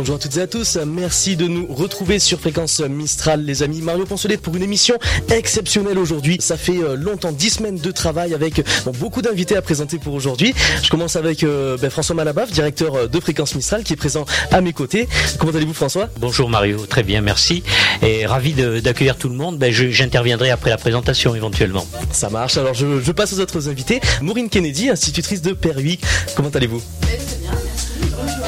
Bonjour à toutes et à tous, merci de nous retrouver sur Fréquence Mistral les amis. Mario Poncelet pour une émission exceptionnelle aujourd'hui. Ça fait longtemps, 10 semaines de travail avec beaucoup d'invités à présenter pour aujourd'hui. Je commence avec François Malabaf, directeur de Fréquence Mistral qui est présent à mes côtés. Comment allez-vous François ? Bonjour Mario, très bien, merci. Et ravi d'accueillir tout le monde. J'interviendrai après la présentation éventuellement. Ça marche, alors je passe aux autres invités. Maureen Kennedy, institutrice de Père 8. Comment allez-vous ? Très bien, merci. Bonjour.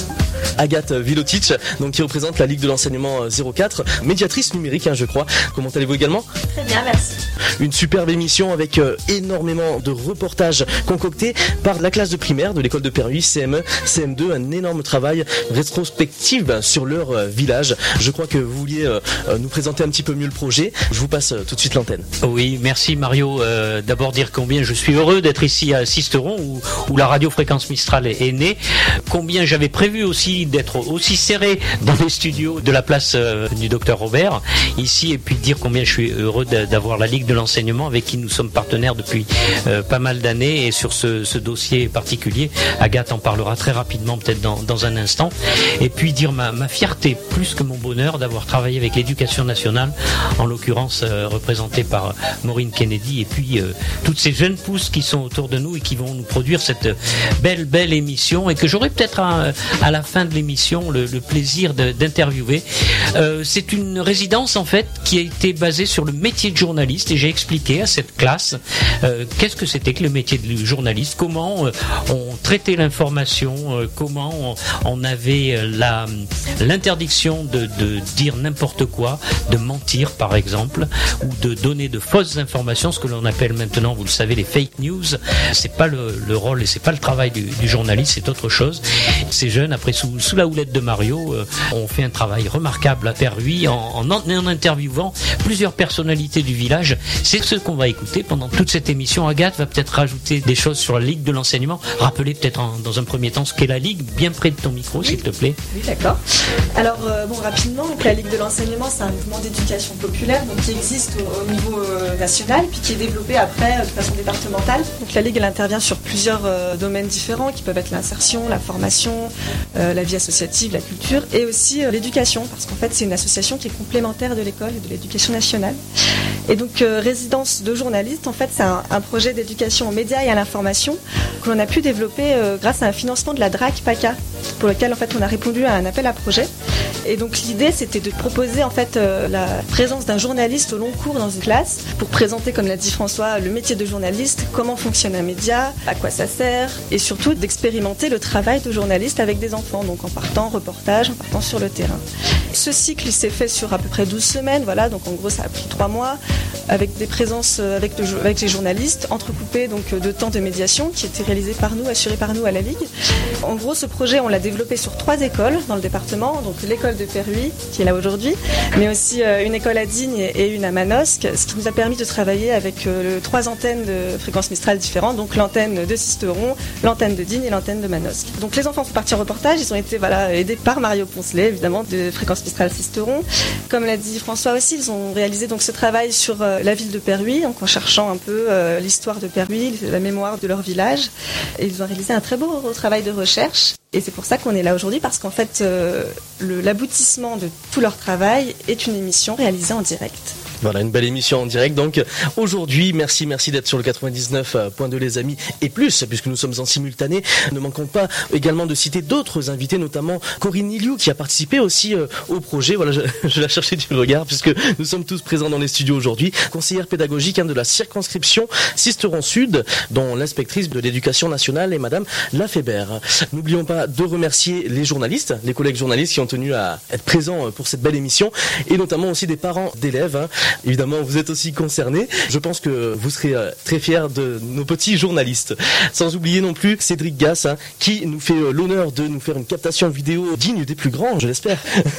Agathe Vilotic, donc qui représente la Ligue de l'enseignement 04, médiatrice numérique, je crois. Comment allez-vous également ? Très bien, merci. Une superbe émission avec énormément de reportages concoctés par la classe de primaire de l'école de Perruy, CM1, CM2, un énorme travail rétrospectif sur leur village. Je crois que vous vouliez nous présenter un petit peu mieux le projet. Je vous passe tout de suite l'antenne. Oui, merci Mario. D'abord dire combien je suis heureux d'être ici à Sisteron où la radio Fréquence Mistral est née. Combien j'avais prévu aussi d'être aussi serré dans les studios de la place du docteur Robert ici, et puis dire combien je suis heureux d'avoir la Ligue de l'enseignement avec qui nous sommes partenaires depuis pas mal d'années, et sur ce dossier particulier Agathe en parlera très rapidement peut-être dans un instant, et puis dire ma fierté plus que mon bonheur d'avoir travaillé avec l'éducation nationale, en l'occurrence représentée par Maureen Kennedy, et puis toutes ces jeunes pousses qui sont autour de nous et qui vont nous produire cette belle émission, et que j'aurai peut-être à la fin de l'émission le plaisir d'interviewer. C'est une résidence en fait qui a été basée sur le métier de journaliste, et j'ai expliqué à cette classe qu'est-ce que c'était que le métier de journaliste, comment on traitait l'information, comment on avait l'interdiction de dire n'importe quoi, de mentir par exemple, ou de donner de fausses informations, ce que l'on appelle maintenant, vous le savez, les fake news. C'est pas le rôle et c'est pas le travail du journaliste, c'est autre chose. Ces jeunes, après sous la houlette de Mario, ont fait un travail remarquable à Perruy en interviewant plusieurs personnalités du village. C'est ce qu'on va écouter pendant toute cette émission. Agathe va peut-être rajouter des choses sur la Ligue de l'enseignement. Rappeler peut-être dans un premier temps ce qu'est la Ligue, bien près de ton micro, s'il te plaît. Oui, d'accord. Alors, rapidement, donc, la Ligue de l'enseignement, c'est un mouvement d'éducation populaire qui existe au niveau national, puis qui est développé après de façon départementale. Donc la Ligue, elle intervient sur plusieurs domaines différents qui peuvent être l'insertion, la formation, la vie associative, la culture, et aussi l'éducation, parce qu'en fait c'est une association qui est complémentaire de l'école et de l'éducation nationale. Et donc résidence de journalistes, en fait c'est un projet d'éducation aux médias et à l'information que l'on a pu développer grâce à un financement de la DRAC PACA, pour lequel en fait on a répondu à un appel à projet. Et donc l'idée c'était de proposer en fait la présence d'un journaliste au long cours dans une classe pour présenter, comme l'a dit François, le métier de journaliste, comment fonctionne un média, à quoi ça sert, et surtout d'expérimenter le travail de journaliste avec des enfants, donc en partant reportage, en partant sur le terrain. Ce cycle il s'est fait sur à peu près 12 semaines, voilà, donc en gros ça a pris 3 mois, avec des présences avec les journalistes, entrecoupés donc de temps de médiation qui étaient réalisés par nous, assurés par nous à la Ligue. En gros ce projet on l'a développé sur 3 écoles dans le département, donc l'école de Perruy qui est là aujourd'hui, mais aussi une école à Digne et une à Manosque, ce qui nous a permis de travailler avec 3 antennes de Fréquence Mistral différentes, donc l'antenne de Sisteron, l'antenne de Digne et l'antenne de Manosque. Donc les enfants sont partis en reportage, ils ont été aidés par Mario Poncelet évidemment de Fréquence Mistral Sisteron. Comme l'a dit François aussi, ils ont réalisé donc ce travail sur la ville de Perruy, donc en cherchant un peu l'histoire de Perruy, la mémoire de leur village, et ils ont réalisé un très beau travail de recherche. Et c'est pour ça qu'on est là aujourd'hui, parce qu'en fait, l'aboutissement de tout leur travail est une émission réalisée en direct. Voilà, une belle émission en direct. Donc aujourd'hui, merci d'être sur le 99.2 les amis, et plus, puisque nous sommes en simultané. Ne manquons pas également de citer d'autres invités, notamment Corinne Iliou, qui a participé aussi au projet. Voilà, je la cherchais du regard, puisque nous sommes tous présents dans les studios aujourd'hui. Conseillère pédagogique de la circonscription Sisteron Sud, dont l'inspectrice de l'éducation nationale est Madame Lafébert. N'oublions pas de remercier les journalistes, les collègues journalistes qui ont tenu à être présents pour cette belle émission, et notamment aussi des parents d'élèves. Évidemment, vous êtes aussi concernés. Je pense que vous serez très fiers de nos petits journalistes. Sans oublier non plus Cédric Gass, qui nous fait l'honneur de nous faire une captation vidéo digne des plus grands, je l'espère,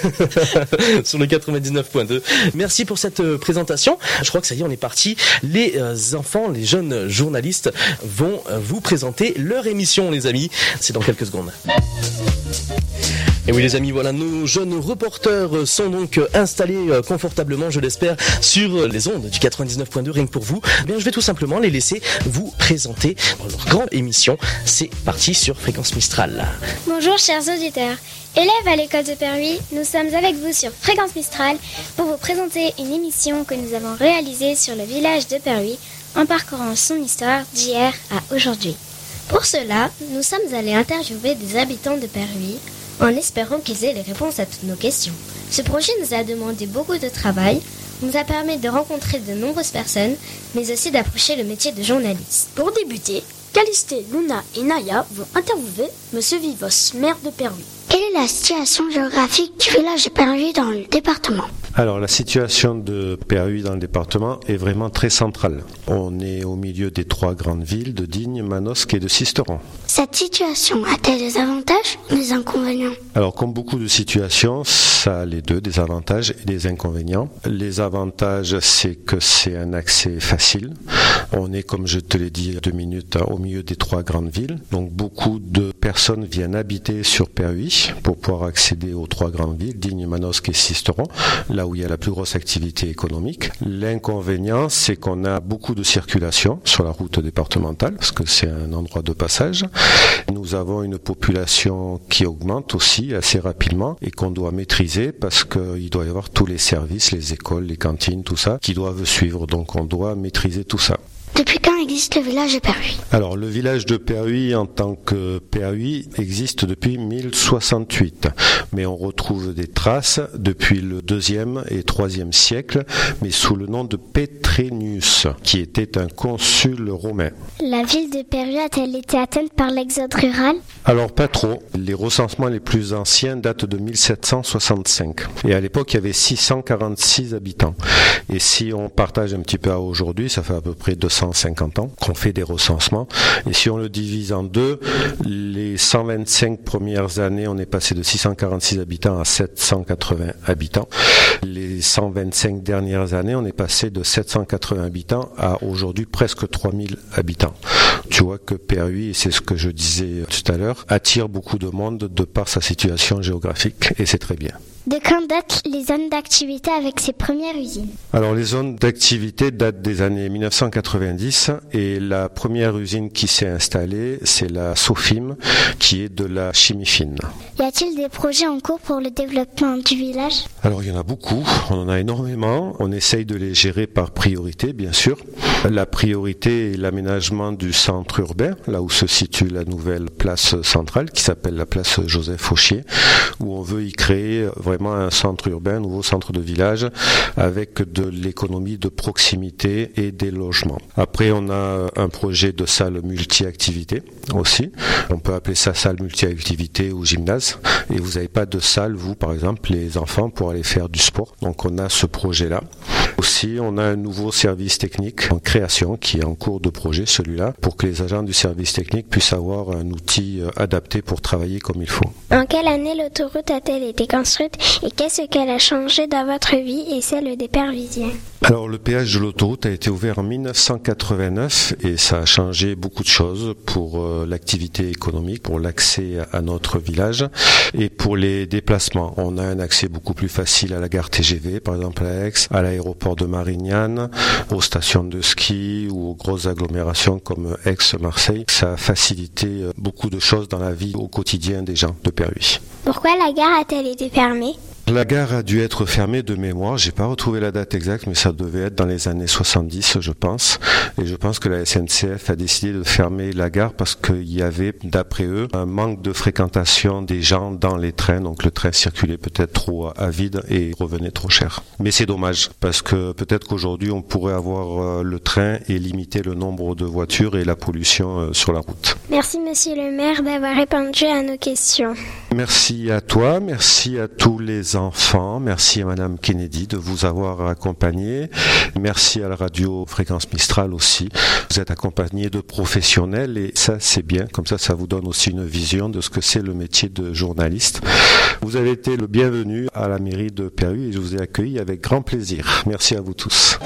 sur le 99.2. Merci pour cette présentation. Je crois que ça y est, on est parti. Les enfants, les jeunes journalistes vont vous présenter leur émission, les amis. C'est dans quelques secondes. Et oui les amis, voilà, nos jeunes reporters sont donc installés confortablement, je l'espère, sur les ondes du 99.2, rien que pour vous. Eh bien, je vais tout simplement les laisser vous présenter leur grande émission. C'est parti sur Fréquence Mistral. Bonjour chers auditeurs. Élèves à l'école de Perhuis, nous sommes avec vous sur Fréquence Mistral pour vous présenter une émission que nous avons réalisée sur le village de Perhuis en parcourant son histoire d'hier à aujourd'hui. Pour cela, nous sommes allés interviewer des habitants de Perhuis en espérant qu'ils aient les réponses à toutes nos questions. Ce projet nous a demandé beaucoup de travail, nous a permis de rencontrer de nombreuses personnes, mais aussi d'approcher le métier de journaliste. Pour débuter, Calisté, Luna et Naya vont interviewer M. Vivos, maire de Perhuis. Quelle est la situation géographique du village de Perhuis dans le département ? Alors la situation de Perhuis dans le département est vraiment très centrale. On est au milieu des 3 grandes villes de Digne, Manosque et de Sisteron. Cette situation a-t-elle des avantages ou des inconvénients ? Alors comme beaucoup de situations, ça a les deux, des avantages et des inconvénients. Les avantages, c'est que c'est un accès facile. On est, comme je te l'ai dit 2 minutes, au milieu des 3 grandes villes. Donc beaucoup de personnes viennent habiter sur Perhuis pour pouvoir accéder aux 3 grandes villes, Digne, Manosque et Sisteron, là où il y a la plus grosse activité économique. L'inconvénient, c'est qu'on a beaucoup de circulation sur la route départementale, parce que c'est un endroit de passage. Nous avons une population qui augmente aussi assez rapidement et qu'on doit maîtriser parce qu'il doit y avoir tous les services, les écoles, les cantines, tout ça, qui doivent suivre. Donc on doit maîtriser tout ça. Depuis quand existe le village de Perhuis ? Alors le village de Perhuis en tant que Perhuis existe depuis 1068, mais on retrouve des traces depuis le 2e et 3e siècle, mais sous le nom de Petrenius, qui était un consul romain. La ville de Perhuis a-t-elle été atteinte par l'exode rural ? Alors pas trop. Les recensements les plus anciens datent de 1765. Et à l'époque, il y avait 646 habitants. Et si on partage un petit peu à aujourd'hui, ça fait à peu près 250 ans qu'on fait des recensements. Et si on le divise en deux, les 125 premières années, on est passé de 646 habitants à 780 habitants. Les 125 dernières années, on est passé de 780 habitants à aujourd'hui presque 3000 habitants. Tu vois que Perhuis, et c'est ce que je disais tout à l'heure, attire beaucoup de monde de par sa situation géographique. Et c'est très bien. De quand datent les zones d'activité avec ces premières usines ? Alors les zones d'activité datent des années 1990 et la première usine qui s'est installée, c'est la Sofim, qui est de la chimie fine. Y a-t-il des projets en cours pour le développement du village ? Alors il y en a beaucoup, on en a énormément, on essaye de les gérer par priorité bien sûr. La priorité est l'aménagement du centre urbain, là où se situe la nouvelle place centrale qui s'appelle la place Joseph Fauchier, où on veut y créer vraiment un centre urbain, un nouveau centre de village avec de l'économie de proximité et des logements. Après, on a un projet de salle multi-activité aussi. On peut appeler ça salle multi-activité ou gymnase. Et vous n'avez pas de salle, vous, par exemple, les enfants, pour aller faire du sport. Donc, on a ce projet-là. Aussi, on a un nouveau service technique en création qui est en cours de projet, celui-là, pour que les agents du service technique puissent avoir un outil adapté pour travailler comme il faut. En quelle année l'autoroute a-t-elle été construite et qu'est-ce qu'elle a changé dans votre vie et celle des Perhuisiens ? Alors, le péage de l'autoroute a été ouvert en 1989 et ça a changé beaucoup de choses pour l'activité économique, pour l'accès à notre village et pour les déplacements. On a un accès beaucoup plus facile à la gare TGV, par exemple à Aix, à l'aéroport de Marignane, aux stations de ski ou aux grosses agglomérations comme Aix-Marseille. Ça a facilité beaucoup de choses dans la vie au quotidien des gens de Perhuis. Pourquoi la gare a-t-elle été fermée ? La gare a dû être fermée de mémoire, j'ai pas retrouvé la date exacte, mais ça devait être dans les années 70, je pense. Et je pense que la SNCF a décidé de fermer la gare parce qu'il y avait, d'après eux, un manque de fréquentation des gens dans les trains. Donc le train circulait peut-être trop à vide et revenait trop cher. Mais c'est dommage, parce que peut-être qu'aujourd'hui on pourrait avoir le train et limiter le nombre de voitures et la pollution sur la route. Merci Monsieur le maire d'avoir répondu à nos questions. Merci à toi, merci à tous les enfants, merci à Madame Kennedy de vous avoir accompagné, merci à la radio Fréquence Mistral aussi, vous êtes accompagné de professionnels et ça c'est bien, comme ça vous donne aussi une vision de ce que c'est le métier de journaliste. Vous avez été le bienvenu à la mairie de Perhuis et je vous ai accueilli avec grand plaisir. Merci à vous tous.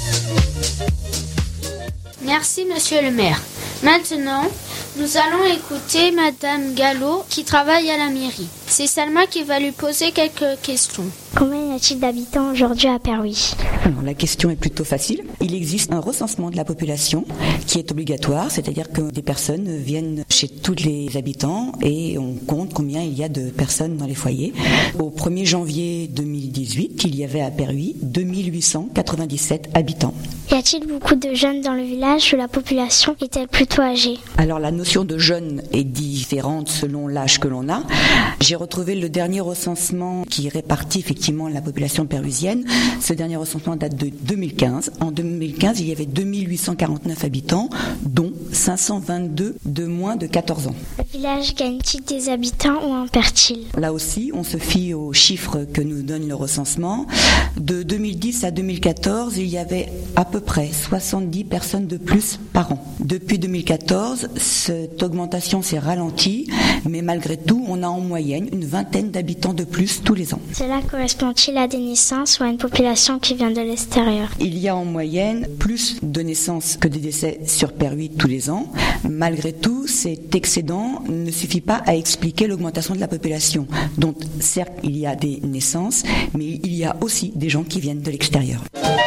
Merci Monsieur le maire. Maintenant, nous allons écouter Madame Gallo qui travaille à la mairie. C'est Salma qui va lui poser quelques questions. Combien y a-t-il d'habitants aujourd'hui à Perruy ? Alors, la question est plutôt facile. Il existe un recensement de la population qui est obligatoire, c'est-à-dire que des personnes viennent chez tous les habitants et on compte combien il y a de personnes dans les foyers. Au 1er janvier 2018, il y avait à Perruy 2897 habitants. Y a-t-il beaucoup de jeunes dans le village ou la population est-elle plutôt âgée ? Alors la notion de jeune est différente selon l'âge que l'on a. J'ai retrouvé le dernier recensement qui répartit effectivement la population perrusienne. Ce dernier recensement date de 2015. En 2015, il y avait 2849 habitants, dont 522 de moins de 14 ans. Le village gagne-t-il des habitants ou en perd-il ? Là aussi, on se fie aux chiffres que nous donne le recensement. De 2010 à 2014, il y avait à peu près 70 personnes de plus par an. Depuis 2014, cette augmentation s'est ralentie, mais malgré tout, on a en moyenne une vingtaine d'habitants de plus tous les ans. Cela correspond-il à des naissances ou à une population qui vient de l'extérieur ? Il y a en moyenne plus de naissances que de décès sur Perruy tous les ans. Malgré tout, cet excédent ne suffit pas à expliquer l'augmentation de la population. Donc, certes, il y a des naissances, mais il y a aussi des gens qui viennent de l'extérieur.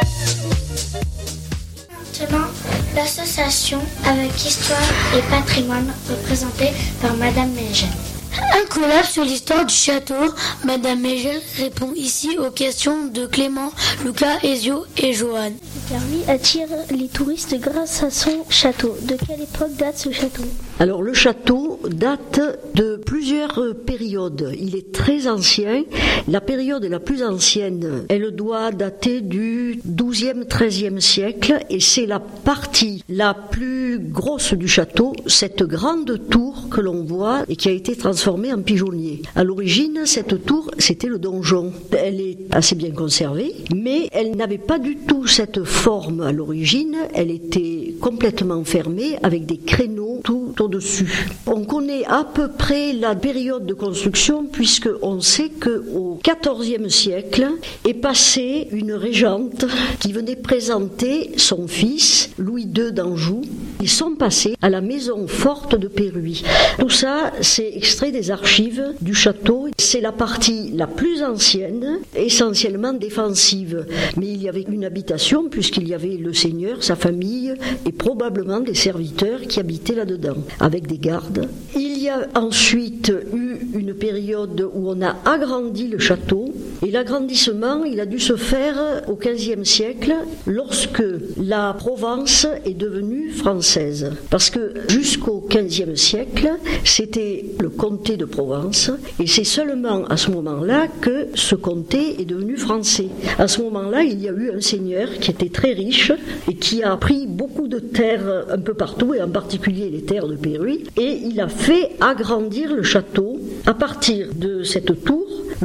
Maintenant, l'association avec Histoire et Patrimoine représentée par Madame Mégel. Un collab sur l'histoire du château. Madame Mégel répond ici aux questions de Clément, Lucas, Ezio et Johan. Perruy attire les touristes grâce à son château. De quelle époque date ce château ? Alors le château date de plusieurs périodes. Il est très ancien. La période la plus ancienne, elle doit dater du XIIe, XIIIe siècle et c'est la partie la plus grosse du château, cette grande tour que l'on voit et qui a été transformée en pigeonnier. À l'origine, cette tour, c'était le donjon. Elle est assez bien conservée, mais elle n'avait pas du tout cette forme à l'origine. Elle était complètement fermée avec des créneaux tout au-dessus. On connaît à peu près la période de construction puisqu'on sait qu'au XIVe siècle est passée une régente qui venait présenter son fils, Louis II d'Anjou. Ils sont passés à la maison forte de Perruy. Tout ça, c'est extrait des archives du château. C'est la partie la plus ancienne, essentiellement défensive. Mais il y avait une habitation puisqu'il y avait le seigneur, sa famille et probablement des serviteurs qui habitaient là-dedans, avec des gardes. Il y a ensuite eu une période où on a agrandi le château et l'agrandissement, il a dû se faire au XVe siècle lorsque la Provence est devenue française. Parce que jusqu'au XVe siècle, c'était le comté de Provence et c'est seulement à ce moment-là que ce comté est devenu français. À ce moment-là, il y a eu un seigneur qui était très riche et qui a pris beaucoup de terres un peu partout et en particulier les terres de Perruy et il a fait agrandir le château à partir de cette tour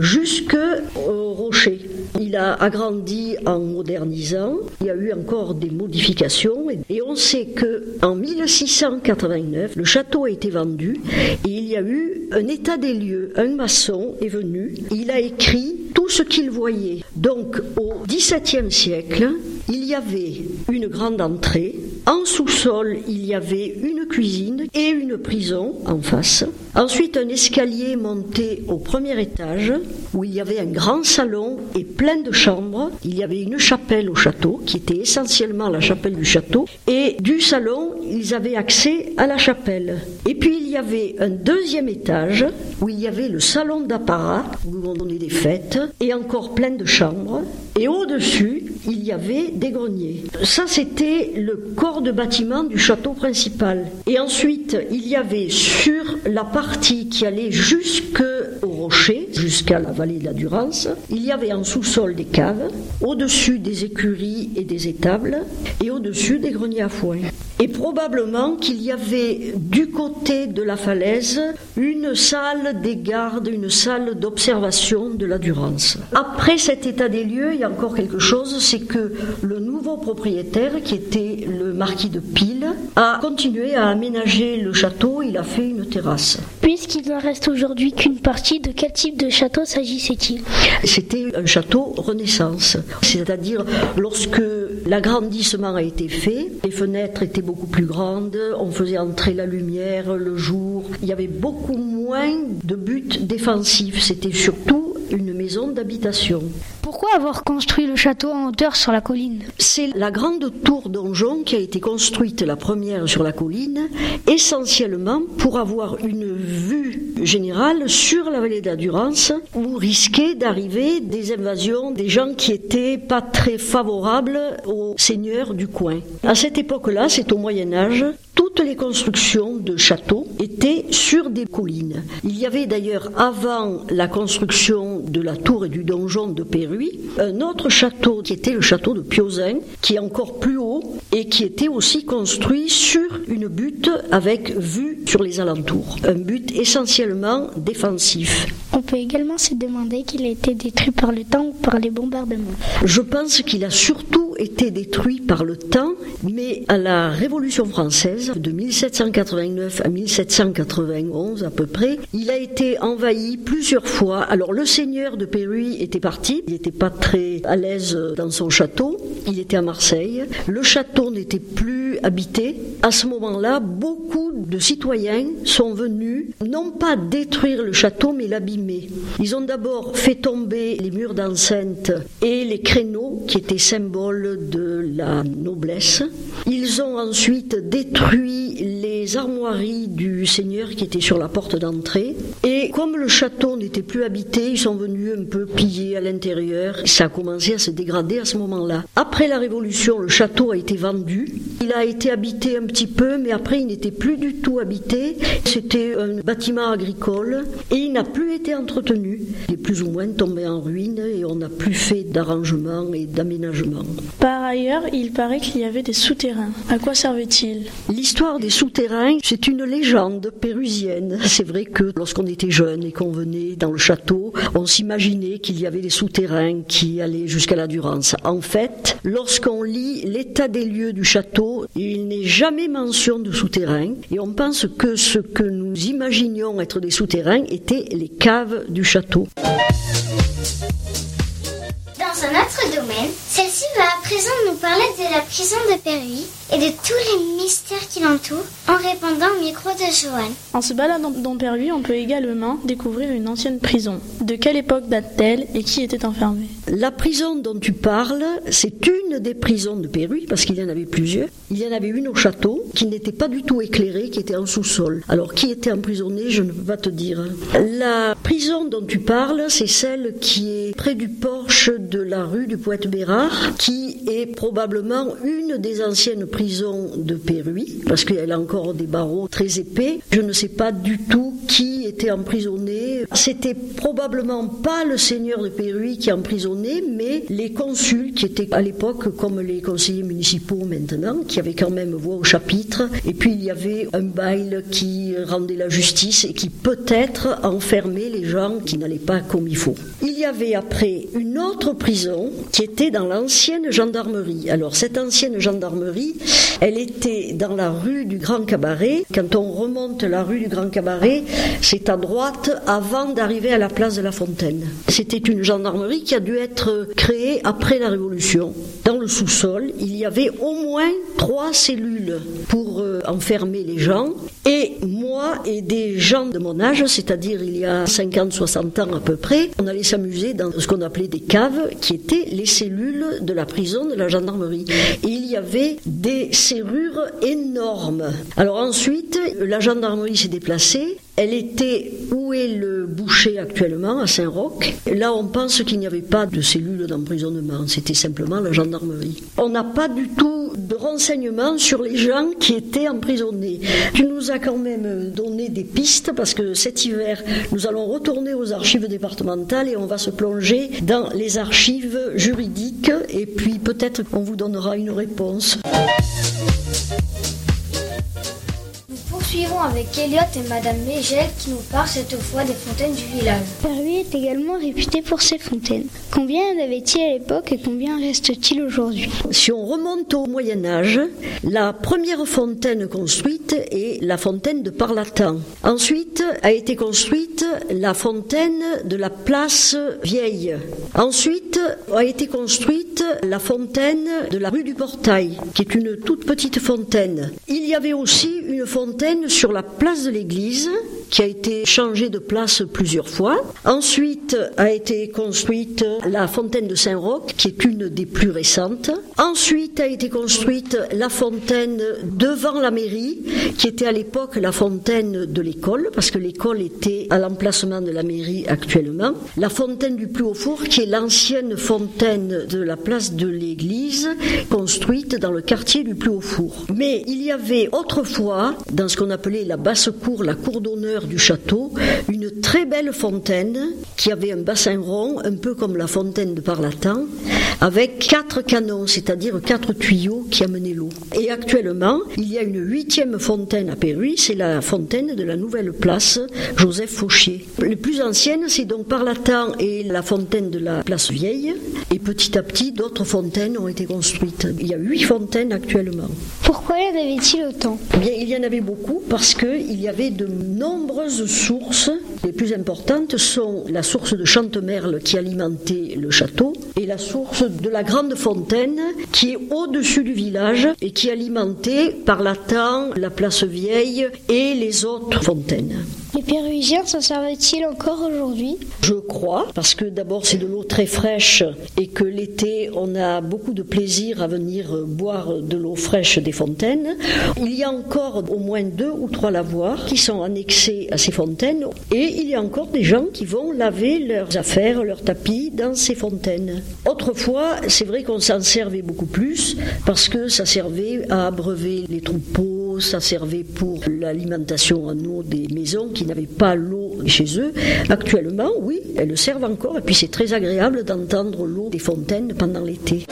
jusqu'au rocher. Il a agrandi en modernisant, il y a eu encore des modifications et on sait qu'en 1689, le château a été vendu et il y a eu un état des lieux. Un maçon est venu, il a écrit tout ce qu'il voyait. Donc au XVIIe siècle, il y avait une grande entrée. En sous-sol, il y avait une cuisine et une prison en face. Ensuite, un escalier monté au premier étage où il y avait un grand salon et plein de chambres. Il y avait une chapelle au château qui était essentiellement la chapelle du château. Et du salon, ils avaient accès à la chapelle. Et puis, il y avait un deuxième étage où il y avait le salon d'apparat où on donnait des fêtes et encore plein de chambres. Et au-dessus, il y avait des greniers. Ça, c'était le corps de bâtiment du château principal. Et ensuite, il y avait sur la partie qui allait jusqu'au rocher, jusqu'à la vallée de la Durance, il y avait en sous-sol des caves, au-dessus des écuries et des étables, et au-dessus des greniers à foin. Et probablement qu'il y avait du côté de la falaise une salle des gardes, une salle d'observation de la Durance. Après cet état des lieux, il y a encore quelque chose, c'est que le nouveau propriétaire, qui était le marquis de Pile, a continué à aménager le château, il a fait une terrasse. Puisqu'il n'en reste aujourd'hui qu'une partie, de quel type de château s'agissait-il ? C'était un château Renaissance, c'est-à-dire lorsque l'agrandissement a été fait, les fenêtres étaient beaucoup plus grandes, on faisait entrer la lumière le jour, il y avait beaucoup moins de buts défensifs, c'était surtout une maison d'habitation. Pourquoi avoir construit le château en hauteur sur la colline ? C'est la grande tour donjon qui a été construite, la première sur la colline, essentiellement pour avoir une vue générale sur la vallée de la Durance, où risquait d'arriver des invasions, des gens qui étaient pas très favorables aux seigneurs du coin. À cette époque-là, c'est au Moyen-Âge, toutes les constructions de châteaux étaient sur des collines. Il y avait d'ailleurs, avant la construction de la tour et du donjon de Péruy, un autre château qui était le château de Piozin, qui est encore plus haut et qui était aussi construit sur une butte avec vue sur les alentours. Un but essentiellement défensif. On peut également se demander qu'il a été détruit par le temps ou par les bombardements. Je pense qu'il a surtout été détruit par le temps, mais à la Révolution française, de 1789 à 1791 à peu près, il a été envahi plusieurs fois. Alors le seigneur de Péruy était parti, il n'était pas très à l'aise dans son château, il était à Marseille. Le château n'était plus habité. À ce moment-là, beaucoup de citoyens sont venus, non pas détruire le château, mais l'abîmer. Ils ont d'abord fait tomber les murs d'enceinte et les créneaux qui étaient symboles de la noblesse. Ils ont ensuite détruit les armoiries du seigneur qui étaient sur la porte d'entrée. Et comme le château n'était plus habité, ils sont venus un peu piller à l'intérieur. Ça a commencé à se dégrader à ce moment-là. Après la Révolution, le château a été vendu. Il a été habité un petit peu, mais après il n'était plus du tout habité. C'était un bâtiment agricole et il n'a plus été entretenu. Il est plus ou moins tombé en ruine et on n'a plus fait d'arrangement et d'aménagement. Par ailleurs, il paraît qu'il y avait des souterrains. À quoi servaient-ils ? L'histoire des souterrains, c'est une légende pérusienne. C'est vrai que lorsqu'on était jeune et qu'on venait dans le château, on s'imaginait qu'il y avait des souterrains qui allaient jusqu'à la Durance. En fait, lorsqu'on lit l'état des lieux du château, il n'est jamais mention de souterrains et on pense que ce que nous imaginions être des souterrains étaient les caves du château. Dans un autre domaine, celle-ci va à présent nous parler de la prison de Péruy et de tous les mystères qui l'entourent en répondant au micro de Joanne. En se baladant dans Péruy, on peut également découvrir une ancienne prison. De quelle époque date-t-elle et qui était enfermé ? La prison dont tu parles, c'est une des prisons de Péruy, parce qu'il y en avait plusieurs. Il y en avait une au château, qui n'était pas du tout éclairée, qui était en sous-sol. Alors, qui était emprisonné, je ne peux pas te dire. La prison dont tu parles, c'est celle qui est près du porche de la rue du Poète Bérard, qui est probablement une des anciennes prisons de Péruy, parce qu'elle a encore des barreaux très épais. Je ne sais pas du tout qui était emprisonné. C'était probablement pas le seigneur de Péruy qui emprisonnait, mais les consuls qui étaient à l'époque comme les conseillers municipaux maintenant, qui avaient quand même voix au chapitre. Et puis il y avait un bail qui rendait la justice et qui peut-être enfermait les gens qui n'allaient pas comme il faut. Il y avait après une autre prison qui était dans l'ancienne gendarmerie. Alors cette ancienne gendarmerie, elle était dans la rue du Grand Cabaret. Quand on remonte la rue du Grand Cabaret, c'est à droite avant d'arriver à la place de la Fontaine. C'était une gendarmerie qui a dû être créée après la Révolution. Dans le sous-sol, il y avait au moins 3 cellules pour enfermer les gens. Et moi et des gens de mon âge, c'est-à-dire il y a 50-60 ans à peu près, on allait s'amuser dans ce qu'on appelait des caves, qui étaient les cellules de la prison de la gendarmerie. Et il y avait des serrures énormes. Alors ensuite, la gendarmerie s'est déplacée. Elle était où est le boucher actuellement, à Saint-Roch. Là, on pense qu'il n'y avait pas de cellule d'emprisonnement. C'était simplement la gendarmerie. On n'a pas du tout de renseignements sur les gens qui étaient emprisonnés. Tu nous as quand même donné des pistes parce que cet hiver, nous allons retourner aux archives départementales et on va se plonger dans les archives juridiques et puis peut-être qu'on vous donnera une réponse. poursuivons avec Elliot et Madame Mégel qui nous parlent cette fois des fontaines du village. Perruy est également réputé pour ses fontaines. Combien y en avait-il à l'époque et combien reste-t-il aujourd'hui? Si on remonte au Moyen-Âge, la première fontaine construite est la fontaine de Parlatan. Ensuite a été construite la fontaine de la place Vieille. Ensuite a été construite la fontaine de la rue du Portail, qui est une toute petite fontaine. Il y avait aussi une fontaine sur la place de l'église, qui a été changée de place plusieurs fois. Ensuite a été construite la fontaine de Saint-Roch, qui est une des plus récentes. Ensuite a été construite la fontaine devant la mairie, qui était à l'époque la fontaine de l'école, parce que l'école était à l'emplacement de la mairie actuellement. La fontaine du Plus-Haut-Four, qui est l'ancienne fontaine de la place de l'église, construite dans le quartier du Plus-Haut-Four. Mais il y avait autrefois, dans ce qu'on appelait la basse-cour, la cour d'honneur du château, une très belle fontaine qui avait un bassin rond, un peu comme la fontaine de Parlatan, avec 4 canons, c'est-à-dire 4 tuyaux qui amenaient l'eau. Et actuellement, il y a une 8e fontaine à Perruy, c'est la fontaine de la nouvelle place Joseph Fauchier. Les plus anciennes, c'est donc Parlatan et la fontaine de la place Vieille. Et petit à petit, d'autres fontaines ont été construites. Il y a 8 fontaines actuellement. Pourquoi y en avait-il autant? Eh bien, il y en avait beaucoup parce qu'il y avait de nombreuses sources. Les plus importantes sont la source de Chantemerle qui alimentait le château et la source de la grande fontaine qui est au-dessus du village et qui alimentait Parlatan, la place Vieille et les autres fontaines. Les Perruisiens s'en servent-ils encore aujourd'hui? Je crois, parce que d'abord c'est de l'eau très fraîche et que l'été on a beaucoup de plaisir à venir boire de l'eau fraîche des fontaines. Il y a encore au moins 2 ou 3 lavoirs qui sont annexés à ces fontaines et il y a encore des gens qui vont laver leurs affaires, leurs tapis dans ces fontaines. Autrefois, c'est vrai qu'on s'en servait beaucoup plus parce que ça servait à abreuver les troupeaux, ça servait pour l'alimentation en eau des maisons qui n'avaient pas l'eau chez eux. Actuellement, oui, elles le servent encore et puis c'est très agréable d'entendre l'eau des fontaines pendant l'été.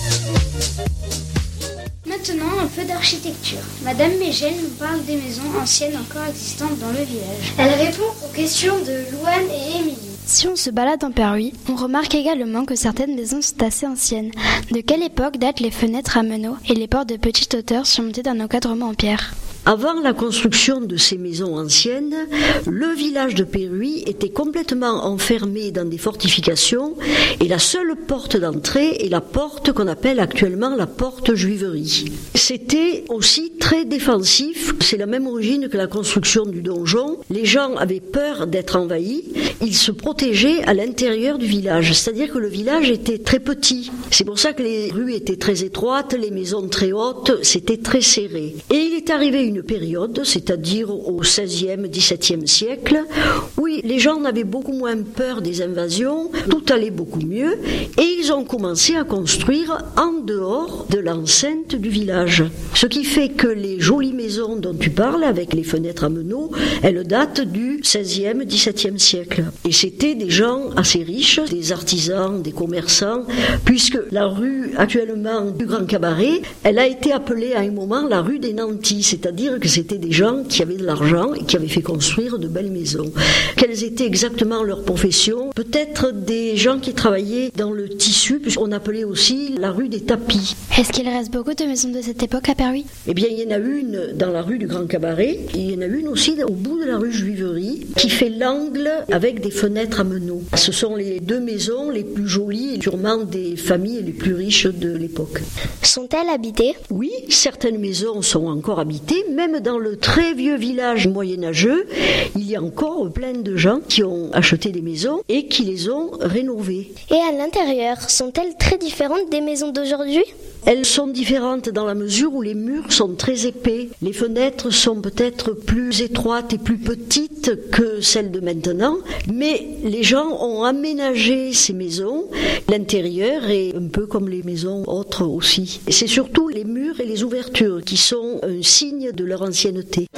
Maintenant, un peu d'architecture. Madame Mégel nous parle des maisons anciennes encore existantes dans le village. Elle répond aux questions de Louane et Émilie. Si on se balade en Perruy, on remarque également que certaines maisons sont assez anciennes. De quelle époque datent les fenêtres à meneaux et les portes de petite hauteur surmontées d'un encadrement en pierre? Avant la construction de ces maisons anciennes, le village de Perruy était complètement enfermé dans des fortifications et la seule porte d'entrée est la porte qu'on appelle actuellement la porte Juiverie. C'était aussi très défensif, c'est la même origine que la construction du donjon. Les gens avaient peur d'être envahis, ils se protégeaient à l'intérieur du village, c'est-à-dire que le village était très petit. C'est pour ça que les rues étaient très étroites, les maisons très hautes, c'était très serré. Et il est arrivé une période, c'est-à-dire au XVIe, XVIIe siècle, où les gens avaient beaucoup moins peur des invasions, tout allait beaucoup mieux, et ils ont commencé à construire en dehors de l'enceinte du village. Ce qui fait que les jolies maisons dont tu parles, avec les fenêtres à meneaux, elles datent du XVIe, XVIIe siècle. Et c'était des gens assez riches, des artisans, des commerçants, puisque la rue actuellement du Grand Cabaret, elle a été appelée à un moment la rue des Nantis, c'est-à-dire que c'était des gens qui avaient de l'argent et qui avaient fait construire de belles maisons. Quelles étaient exactement leurs professions? Peut-être des gens qui travaillaient dans le tissu, puisqu'on appelait aussi la rue des tapis. Est-ce qu'il reste beaucoup de maisons de cette époque à Perruy? Eh bien, il y en a une dans la rue du Grand Cabaret, et il y en a une aussi au bout de la rue Juiverie, qui fait l'angle avec des fenêtres à meneaux. Ce sont les 2 maisons les plus jolies et sûrement des familles les plus riches de l'époque. Sont-elles habitées? Oui, certaines maisons sont encore habitées, même dans le très vieux village moyenâgeux, il y a encore plein de gens qui ont acheté des maisons et qui les ont rénovées. Et à l'intérieur, sont-elles très différentes des maisons d'aujourd'hui? Elles sont différentes dans la mesure où les murs sont très épais. Les fenêtres sont peut-être plus étroites et plus petites que celles de maintenant, mais les gens ont aménagé ces maisons. L'intérieur est un peu comme les maisons autres aussi. Et c'est surtout les murs et les ouvertures qui sont un signe de leur ancienneté.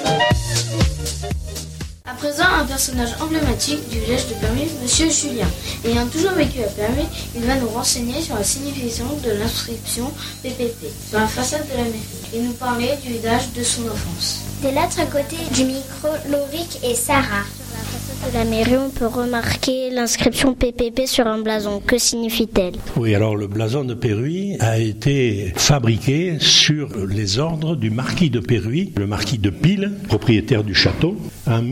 À présent, un personnage emblématique du village de Perruy, Monsieur Julien. Ayant toujours vécu à Perruy, il va nous renseigner sur la signification de l'inscription PPP sur la façade de la mairie. et nous parler du village de son enfance. De l'autre côté du micro, Lauric et Sarah. De la mairie, on peut remarquer l'inscription PPP sur un blason. Que signifie-t-elle? Oui, alors le blason de Péruy a été fabriqué sur les ordres du marquis de Péruy, le marquis de Pile, propriétaire du château, en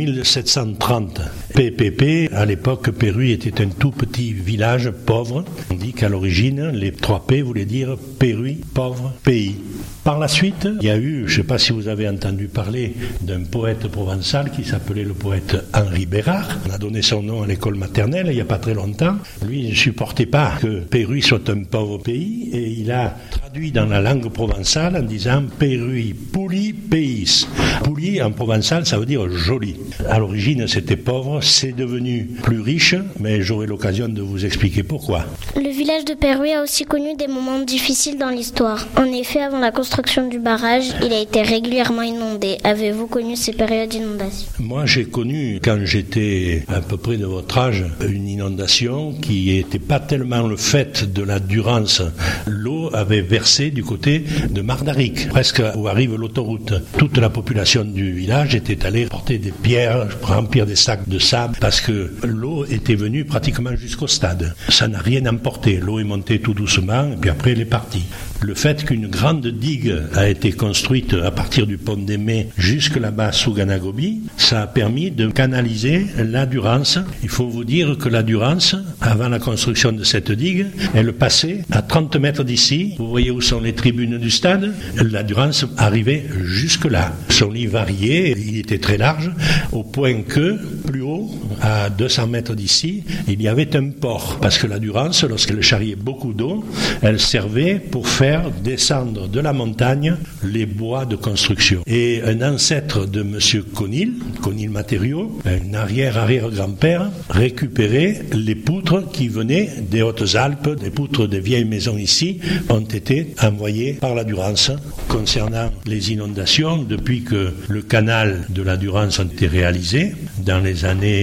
1730. PPP, à l'époque, Péruy était un tout petit village pauvre. On dit qu'à l'origine, les 3 P voulaient dire Péruy, pauvre, pays. Par la suite, il y a eu, je ne sais pas si vous avez entendu parler d'un poète provençal qui s'appelait le poète Henri Bérard. On a donné son nom à l'école maternelle il n'y a pas très longtemps. Lui, il ne supportait pas que Péruy soit un pauvre pays et il a traduit dans la langue provençale en disant Péruy, Pouli, pays. Pouli, en provençal, ça veut dire joli. À l'origine, c'était pauvre, c'est devenu plus riche, mais j'aurai l'occasion de vous expliquer pourquoi. Le village de Péruy a aussi connu des moments difficiles dans l'histoire. En effet, avant la construction du barrage, il a été régulièrement inondé. Avez-vous connu ces périodes d'inondation? Moi, j'ai connu, quand j'étais à peu près de votre âge, une inondation qui n'était pas tellement le fait de la Durance. L'eau avait versé du côté de Mardaric, presque où arrive l'autoroute. Toute la population du village était allée porter des pierres, remplir des sacs de sable, parce que l'eau était venue pratiquement jusqu'au stade. Ça n'a rien emporté. L'eau est montée tout doucement, et puis après, elle est partie. Le fait qu'une grande digue a été construite à partir du pont des Mets jusque là-bas sous Ganagobi, ça a permis de canaliser la Durance. Il faut vous dire que la Durance, avant la construction de cette digue, elle passait à 30 mètres d'ici. Vous voyez où sont les tribunes du stade? La Durance arrivait jusque là. Son lit variait, il était très large, au point que, plus haut, à 200 mètres d'ici, il y avait un port. Parce que la Durance, lorsqu'elle charriait beaucoup d'eau, elle servait pour faire descendre de la montagne les bois de construction. Et un ancêtre de M. Conil Matériaux, un arrière-arrière-grand-père, récupérait les poutres qui venaient des Hautes-Alpes, des poutres des vieilles maisons ici, ont été envoyées par la Durance. Concernant les inondations, depuis que le canal de la Durance a été réalisé, dans les années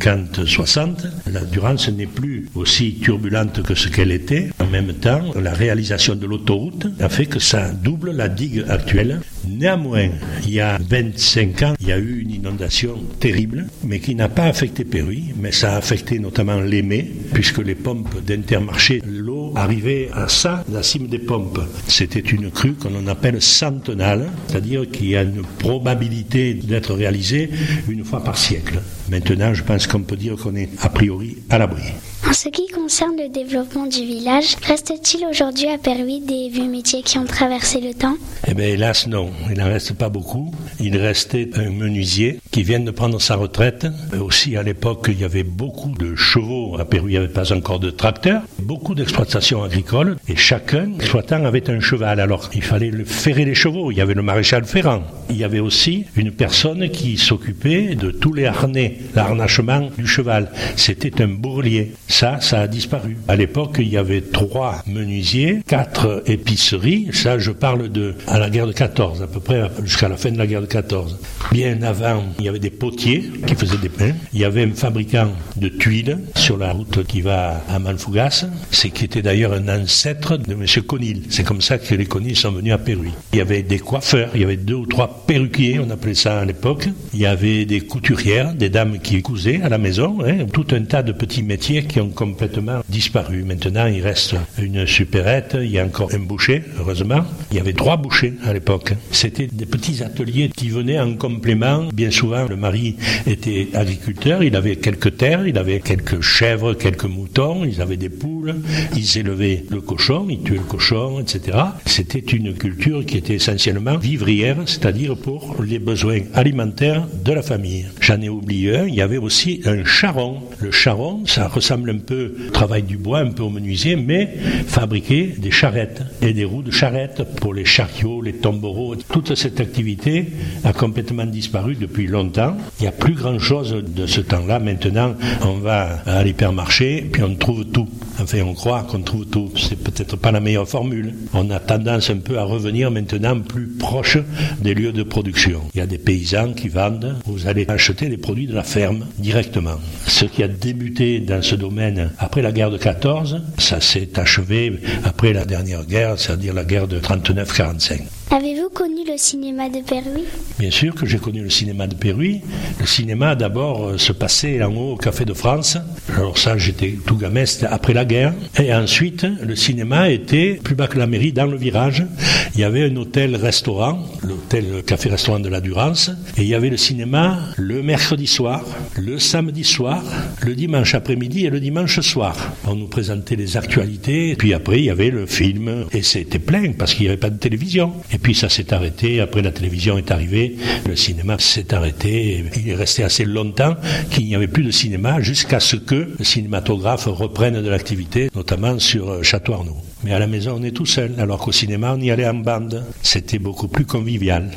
50-60, la Durance n'est plus aussi turbulente que ce qu'elle était. En même temps, la réalisation de l'autoroute a fait que ça double la digue actuelle. Néanmoins, il y a 25 ans, il y a eu une inondation terrible, mais qui n'a pas affecté Péruy, mais ça a affecté notamment les Mets, puisque les pompes d'Intermarché, l'eau arrivait à ça, la cime des pompes. C'était une crue qu'on appelle centenale, c'est-à-dire qu'il y a une probabilité d'être réalisée une fois par siècle. Maintenant, je pense qu'on peut dire qu'on est a priori à l'abri. En ce qui concerne le développement du village, reste-t-il aujourd'hui à Péruy des vieux métiers qui ont traversé le temps? Eh bien, hélas, non. Il n'en reste pas beaucoup. Il restait un menuisier qui vient de prendre sa retraite. Aussi, à l'époque, il y avait beaucoup de chevaux. À Péruy, il n'y avait pas encore de tracteurs. Beaucoup d'exploitations agricoles. Et chacun, exploitant, avait un cheval. Alors, il fallait ferrer les chevaux. Il y avait le maréchal ferrant. Il y avait aussi une personne qui s'occupait de tous les harnais, l'harnachement du cheval. C'était un bourrelier. Ça a disparu. À l'époque, il y avait 3 menuisiers, 4 épiceries. Ça, je parle à la guerre de 14, à peu près jusqu'à la fin de la guerre de 14. Bien avant, il y avait des potiers qui faisaient des pains. Il y avait un fabricant de tuiles sur la route qui va à Malfougas. C'est qui était d'ailleurs un ancêtre de M. Conil. C'est comme ça que les Conil sont venus à Péruy. Il y avait des coiffeurs, il y avait 2 ou 3 perruquiers, on appelait ça à l'époque. Il y avait des couturières, des dames qui cousaient à la maison. Tout un tas de petits métiers qui ont complètement disparu. Maintenant, il reste une supérette, il y a encore un boucher, heureusement. Il y avait 3 bouchers à l'époque. C'était des petits ateliers qui venaient en complément. Bien souvent, le mari était agriculteur, il avait quelques terres, il avait quelques chèvres, quelques moutons, ils avaient des poules, ils élevaient le cochon, ils tuaient le cochon, etc. C'était une culture qui était essentiellement vivrière, c'est-à-dire pour les besoins alimentaires de la famille. J'en ai oublié un, il y avait aussi un charron. Le charron, ça ressemble un peu au travail du bois, un peu au menuisier, mais fabriquer des charrettes et des roues de charrettes pour les chariots, les tombereaux. Toute cette activité a complètement disparu depuis longtemps. Il n'y a plus grand-chose de ce temps-là. Maintenant, on va à l'hypermarché, puis on trouve tout. Enfin, on croit qu'on trouve tout. C'est peut-être pas la meilleure formule. On a tendance un peu à revenir maintenant plus proche des lieux de production. Il y a des paysans qui vendent. Vous allez acheter des produits de la ferme directement. Ce qui a débuté dans ce domaine après la guerre de 14, ça s'est achevé après la dernière guerre, c'est-à-dire la guerre de 39-45. Avez-vous avez-vous connu le cinéma de Perruy ? Bien sûr que j'ai connu le cinéma de Perruy. Le cinéma, d'abord, se passait en haut au Café de France. Alors ça, j'étais tout gamin, c'était après la guerre. Et ensuite, le cinéma était plus bas que la mairie, dans le virage. Il y avait un hôtel-restaurant, l'hôtel café-restaurant de la Durance. Et il y avait le cinéma le mercredi soir, le samedi soir, le dimanche après-midi et le dimanche soir. On nous présentait les actualités. Puis après, il y avait le film. Et c'était plein parce qu'il n'y avait pas de télévision. Et puis ça s'est arrêté. Après, la télévision est arrivée. Le cinéma s'est arrêté. Il est resté assez longtemps qu'il n'y avait plus de cinéma jusqu'à ce que le cinématographe reprenne de l'activité, notamment sur Château-Arnoux. Mais à la maison, on est tout seul, alors qu'au cinéma, on y allait en bande. C'était beaucoup plus convivial.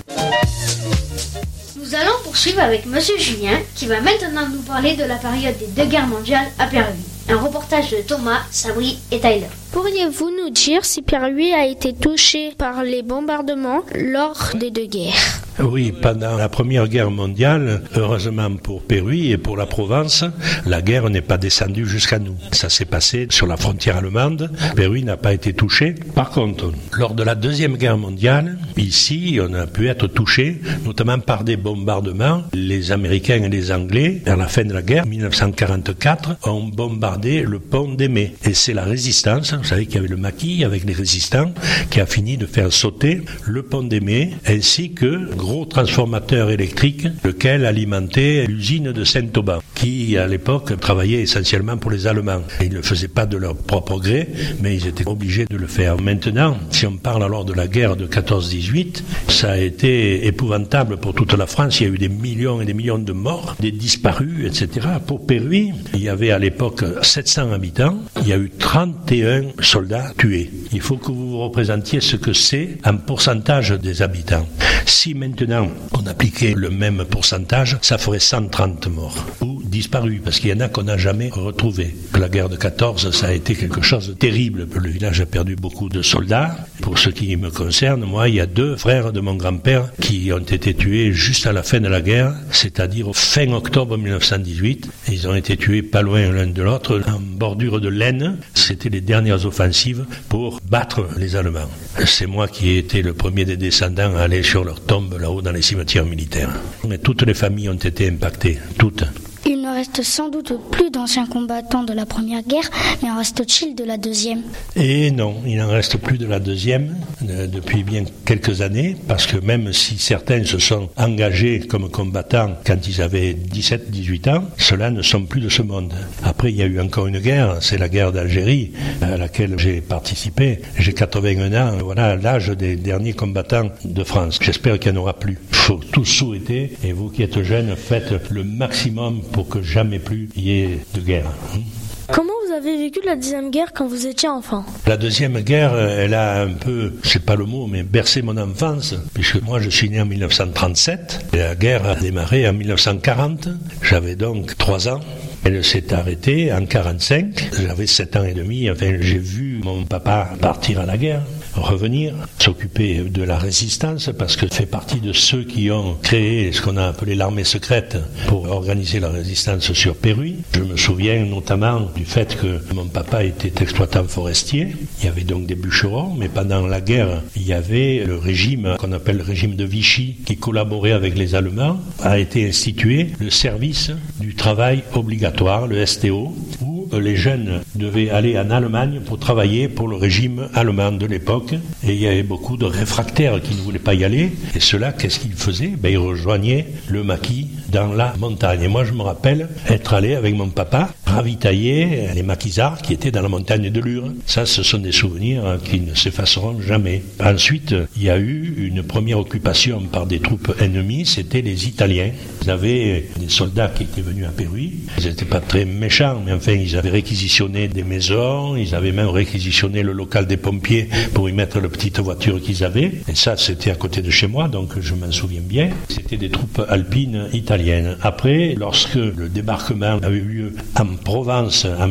Nous allons poursuivre avec Monsieur Julien, qui va maintenant nous parler de la période des 2 guerres mondiales à Perruy. Un reportage de Thomas, Sabri et Tyler. Pourriez-vous nous dire si Perruy a été touché par les bombardements lors des 2 guerres ? Oui, pendant la Première Guerre mondiale, heureusement pour Perruy et pour la Provence, la guerre n'est pas descendue jusqu'à nous. Ça s'est passé sur la frontière allemande. Perruy n'a pas été touché. Par contre, lors de la Deuxième Guerre mondiale, ici, on a pu être touché, notamment par des bombardements. Les Américains et les Anglais, vers la fin de la guerre, 1944, ont bombardé le pont d'Aimé. Et c'est la résistance, vous savez qu'il y avait le maquis avec les résistants, qui a fini de faire sauter le pont d'Aimé, ainsi que gros transformateur électrique, lequel alimentait l'usine de Saint-Auban, qui à l'époque travaillait essentiellement pour les Allemands. Ils ne le faisaient pas de leur propre gré, mais ils étaient obligés de le faire. Maintenant, si on parle alors de la guerre de 14-18, ça a été épouvantable pour toute la France. Il y a eu des millions et des millions de morts, des disparus, etc. Pour Perruy, il y avait à l'époque 700 habitants. Il y a eu 31 soldats tués. Il faut que vous vous représentiez ce que c'est en pourcentage des habitants. Si maintenant on appliquait le même pourcentage, ça ferait 130 morts ou disparus, parce qu'il y en a qu'on n'a jamais retrouvés. La guerre de 14, ça a été quelque chose de terrible. Le village a perdu beaucoup de soldats. Pour ce qui me concerne, moi, il y a 2 frères de mon grand-père qui ont été tués juste à la fin de la guerre, c'est-à-dire au fin octobre 1918. Ils ont été tués pas loin l'un de l'autre, en bordure de l'Aisne. C'était les dernières offensives pour battre les Allemands. C'est moi qui ai été le premier des descendants à aller sur leur tombe là-haut dans les cimetières militaires. Mais toutes les familles ont été impactées, toutes. Il ne reste sans doute plus d'anciens combattants de la Première Guerre, mais en reste-t-il de la Deuxième ? Et non, il n'en reste plus de la Deuxième depuis bien quelques années, parce que même si certains se sont engagés comme combattants quand ils avaient 17-18 ans, ceux-là ne sont plus de ce monde. Après, il y a eu encore une guerre, c'est la guerre d'Algérie, à laquelle j'ai participé. J'ai 81 ans, voilà l'âge des derniers combattants de France. J'espère qu'il n'y en aura plus. Il faut tous souhaiter, et vous qui êtes jeunes, faites le maximum pour que jamais plus il y ait de guerre. Comment vous avez vécu la Deuxième Guerre quand vous étiez enfant ? La Deuxième Guerre, elle a un peu, c'est pas le mot, mais bercé mon enfance, puisque moi je suis né en 1937, et la guerre a démarré en 1940, j'avais donc 3 ans. Elle s'est arrêtée en 45, j'avais 7 ans et demi, enfin j'ai vu mon papa partir à la guerre, revenir, s'occuper de la résistance, parce que fait partie de ceux qui ont créé ce qu'on a appelé l'armée secrète pour organiser la résistance sur Perruy. Je me souviens notamment du fait que mon papa était exploitant forestier, il y avait donc des bûcherons, mais pendant la guerre, il y avait le régime qu'on appelle le régime de Vichy, qui collaborait avec les Allemands, a été institué le service du travail obligatoire, le STO, où les jeunes devaient aller en Allemagne pour travailler pour le régime allemand de l'époque. Et il y avait beaucoup de réfractaires qui ne voulaient pas y aller. Et ceux-là, qu'est-ce qu'ils faisaient ? Ils rejoignaient le maquis dans la montagne. Et moi, je me rappelle être allé avec mon papa ravitailler les maquisards qui étaient dans la montagne de Lure. Ça, ce sont des souvenirs qui ne s'effaceront jamais. Ensuite, il y a eu une première occupation par des troupes ennemies, c'était les Italiens. Ils avaient des soldats qui étaient venus à Perruy. Ils n'étaient pas très méchants, mais enfin, ils avaient réquisitionné des maisons, ils avaient même réquisitionné le local des pompiers pour y mettre la petite voiture qu'ils avaient. Et ça, c'était à côté de chez moi, donc je m'en souviens bien. C'était des troupes alpines italiennes. Après, lorsque le débarquement avait eu lieu en Provence en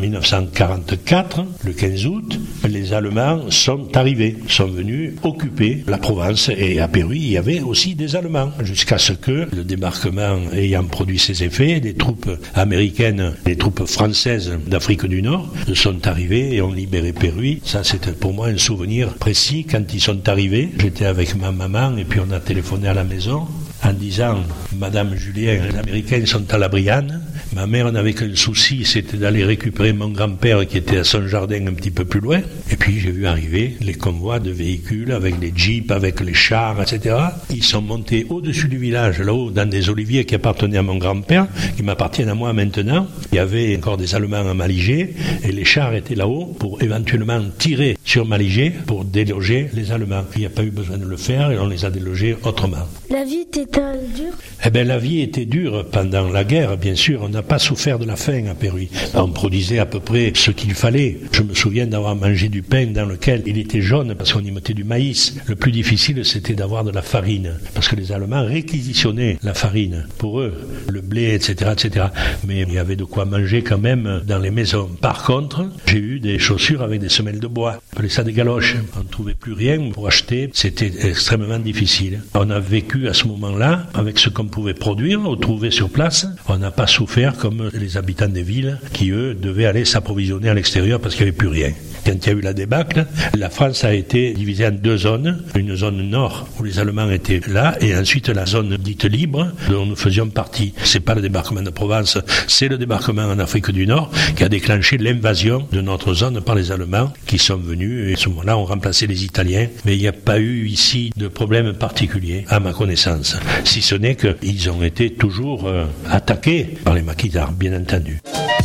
1944, le 15 août, les Allemands sont arrivés, sont venus occuper la Provence. Et à Perruy, il y avait aussi des Allemands, jusqu'à ce que le débarquement ayant produit ses effets, les troupes américaines, les troupes françaises d'Afrique du Nord sont arrivés et ont libéré Péruy. Ça, c'était pour moi un souvenir précis. Quand ils sont arrivés, j'étais avec ma maman et puis on a téléphoné à la maison en disant « Madame Julien, les Américains sont à la Brianne ». Ma mère n'avait qu'un souci, c'était d'aller récupérer mon grand-père qui était à son jardin un petit peu plus loin. Et puis j'ai vu arriver les convois de véhicules avec les jeeps, avec les chars, etc. Ils sont montés au-dessus du village, là-haut, dans des oliviers qui appartenaient à mon grand-père, qui m'appartiennent à moi maintenant. Il y avait encore des Allemands à Malijai et les chars étaient là-haut pour éventuellement tirer sur Malijai pour déloger les Allemands. Il n'y a pas eu besoin de le faire et on les a délogés autrement. La vie était-elle dure ? Eh bien, la vie était dure pendant la guerre, bien sûr. On n'a pas souffert de la faim à Péruy. On produisait à peu près ce qu'il fallait. Je me souviens d'avoir mangé du pain dans lequel il était jaune parce qu'on y mettait du maïs. Le plus difficile, c'était d'avoir de la farine parce que les Allemands réquisitionnaient la farine pour eux, le blé, etc., etc. Mais il y avait de quoi manger quand même dans les maisons. Par contre, j'ai eu des chaussures avec des semelles de bois. On appelait ça des galoches. On ne trouvait plus rien pour acheter. C'était extrêmement difficile. On a vécu à ce moment-là avec ce qu'on pouvait produire ou trouver sur place. On n'a pas souffert comme les habitants des villes qui, eux, devaient aller s'approvisionner à l'extérieur parce qu'il n'y avait plus rien. Quand il y a eu la débâcle, la France a été divisée en deux zones. Une zone nord où les Allemands étaient là et ensuite la zone dite libre dont nous faisions partie. C'est pas le débarquement de Provence, c'est le débarquement en Afrique du Nord qui a déclenché l'invasion de notre zone par les Allemands qui sont venus et à ce moment-là ont remplacé les Italiens. Mais il n'y a pas eu ici de problème particulier à ma connaissance. Si ce n'est qu'ils ont été toujours attaqués par les maquisards, bien entendu.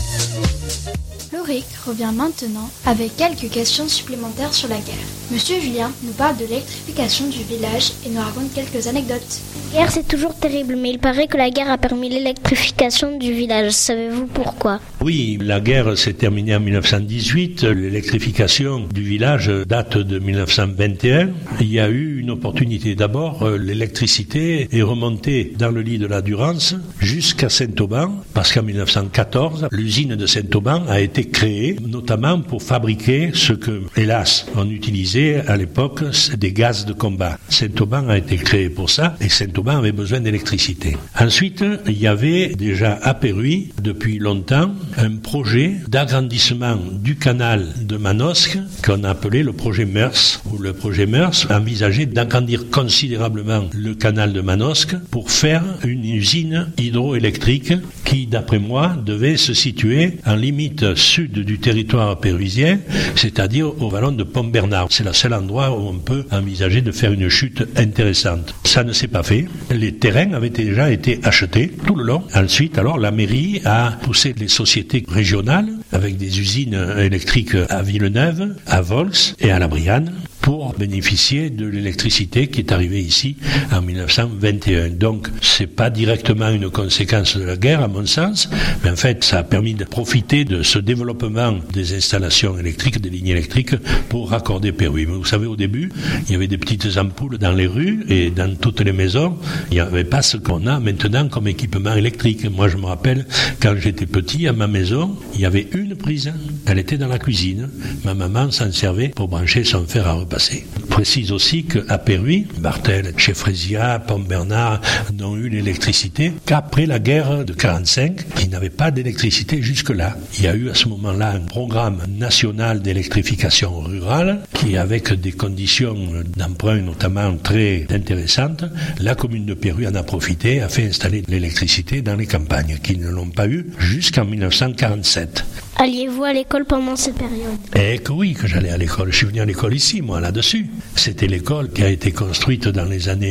Loïc revient maintenant avec quelques questions supplémentaires sur la guerre. Monsieur Julien nous parle de l'électrification du village et nous raconte quelques anecdotes. La guerre, c'est toujours terrible, mais il paraît que la guerre a permis l'électrification du village. Savez-vous pourquoi ? Oui, la guerre s'est terminée en 1918. L'électrification du village date de 1921. Il y a eu une opportunité. D'abord, l'électricité est remontée dans le lit de la Durance jusqu'à Saint-Auban, parce qu'en 1914, l'usine de Saint-Auban a été créée, notamment pour fabriquer ce que, hélas, on utilisait à l'époque, des gaz de combat. Saint-Auban a été créé pour ça, et Saint-Auban avait besoin d'électricité. Ensuite, il y avait déjà à Péruy, depuis longtemps, un projet d'agrandissement du canal de Manosque, qu'on appelait le projet Meurs, où le projet Meurs envisageait d'agrandir considérablement le canal de Manosque pour faire une usine hydroélectrique qui, d'après moi, devait se situer en limite sud du territoire péruvien, c'est-à-dire au vallon de Pont-Bernard. C'est le seul endroit où on peut envisager de faire une chute intéressante. Ça ne s'est pas fait. Les terrains avaient déjà été achetés tout le long. Ensuite, alors, la mairie a poussé les sociétés régionales avec des usines électriques à Villeneuve, à Volx et à La Brianne pour bénéficier de l'électricité qui est arrivée ici en 1921. Donc, c'est pas directement une conséquence de la guerre, à mon sens, mais en fait, ça a permis de profiter de ce développement des installations électriques, des lignes électriques, pour raccorder Péruy. Mais vous savez, au début, il y avait des petites ampoules dans les rues et dans toutes les maisons. Il n'y avait pas ce qu'on a maintenant comme équipement électrique. Moi, je me rappelle, quand j'étais petit, à ma maison, il y avait une prise. Elle était dans la cuisine. Ma maman s'en servait pour brancher son fer à repasser. Je précise aussi qu'à Péruy, Bartel, chez Frésia, Pont-Bernard n'ont eu l'électricité qu'après la guerre de 45, ils n'avaient pas d'électricité jusque-là. Il y a eu à ce moment-là un programme national d'électrification rurale qui, avec des conditions d'emprunt notamment très intéressantes, la commune de Péruy en a profité, a fait installer l'électricité dans les campagnes, qui ne l'ont pas eu jusqu'en 1947. Alliez-vous à l'école pendant cette période ? Eh que oui, que j'allais à l'école. Je suis venu à l'école ici, moi, là-dessus. C'était l'école qui a été construite dans les années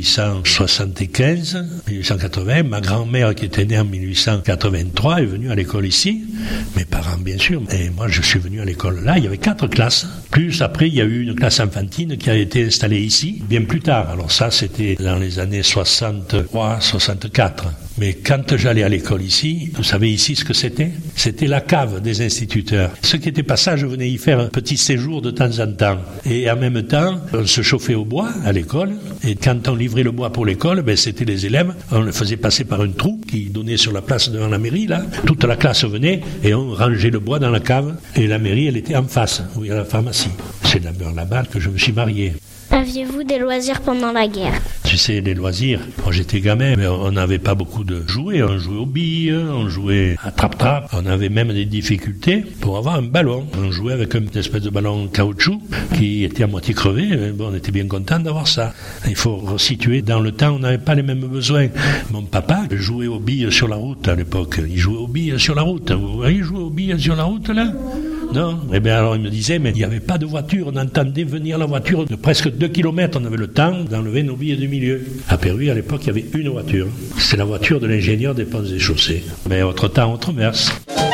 1875, 1880. Ma grand-mère, qui était née en 1883, est venue à l'école ici. Mes parents, bien sûr. Et moi, je suis venu à l'école là. Il y avait 4 classes. Plus après, il y a eu une classe enfantine qui a été installée ici, bien plus tard. Alors ça, c'était dans les années 63, 64. Mais quand j'allais à l'école ici, vous savez ici ce que c'était ? C'était la cave des instituteurs. Ceux qui n'étaient pas ça, je venais y faire un petit séjour de temps en temps. Et en même temps, on se chauffait au bois à l'école. Et quand on livrait le bois pour l'école, c'était les élèves. On le faisait passer par un trou qui donnait sur la place devant la mairie, là. Toute la classe venait et on rangeait le bois dans la cave. Et la mairie, elle était en face, où il y a la pharmacie. C'est d'abord là-bas que je me suis marié. Aviez-vous des loisirs pendant la guerre? Tu sais, les loisirs, quand j'étais gamin, mais on n'avait pas beaucoup de jouets. On jouait aux billes, on jouait à trap-trap. On avait même des difficultés pour avoir un ballon. On jouait avec une espèce de ballon caoutchouc qui était à moitié crevé. Mais bon, on était bien content d'avoir ça. Il faut resituer. Dans le temps, on n'avait pas les mêmes besoins. Mon papa jouait aux billes sur la route à l'époque. Il jouait aux billes sur la route. Vous voyez jouer aux billes sur la route, là? Non? Eh bien, alors il me disait, mais il n'y avait pas de voiture. On entendait venir la voiture de presque 2 km. On avait le temps d'enlever nos billes du milieu. À Perruy, à l'époque, il y avait une voiture. C'est la voiture de l'ingénieur des ponts et chaussées. Mais autre temps, autre mœurs.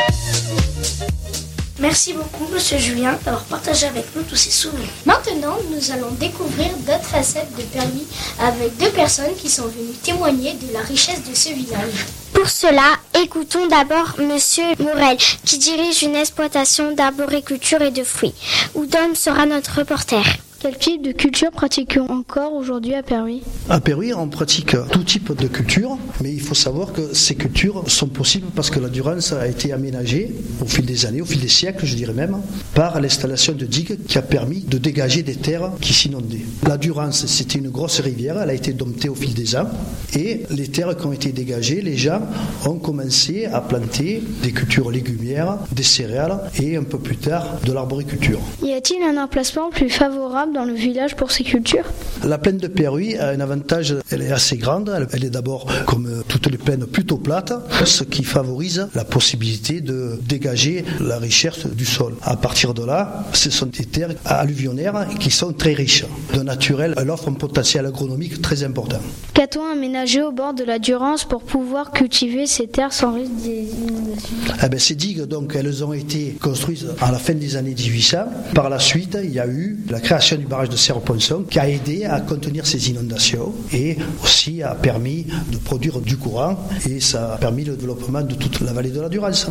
Merci beaucoup, Monsieur Julien, d'avoir partagé avec nous tous ces souvenirs. Maintenant, nous allons découvrir d'autres facettes de Perruy avec 2 personnes qui sont venues témoigner de la richesse de ce village. Pour cela, écoutons d'abord Monsieur Morel, qui dirige une exploitation d'arboriculture et de fruits. Oudom sera notre reporter. Quel type de culture pratiquons encore aujourd'hui à Perruy? À Perruy, on pratique tout type de culture, mais il faut savoir que ces cultures sont possibles parce que la Durance a été aménagée au fil des années, au fil des siècles, je dirais même, par l'installation de digues qui a permis de dégager des terres qui s'inondaient. La Durance, c'était une grosse rivière, elle a été domptée au fil des ans, et les terres qui ont été dégagées, les gens ont commencé à planter des cultures légumières, des céréales et un peu plus tard de l'arboriculture. Y a-t-il un emplacement plus favorable dans le village pour ces cultures? La plaine de Perruy a un avantage, elle est assez grande, elle est d'abord comme toutes les plaines plutôt plates, ce qui favorise la possibilité de dégager la richesse du sol. À partir de là, ce sont des terres alluvionnaires qui sont très riches. De naturel, elle offre un potentiel agronomique très important. Qu'a-t-on aménagé au bord de la Durance pour pouvoir cultiver ces terres sans risque d'inondation? Ces digues, donc, elles ont été construites à la fin des années 1800. Par la suite, il y a eu la création du barrage de Serre-Ponson qui a aidé à contenir ces inondations et aussi a permis de produire du courant et ça a permis le développement de toute la vallée de la Durance.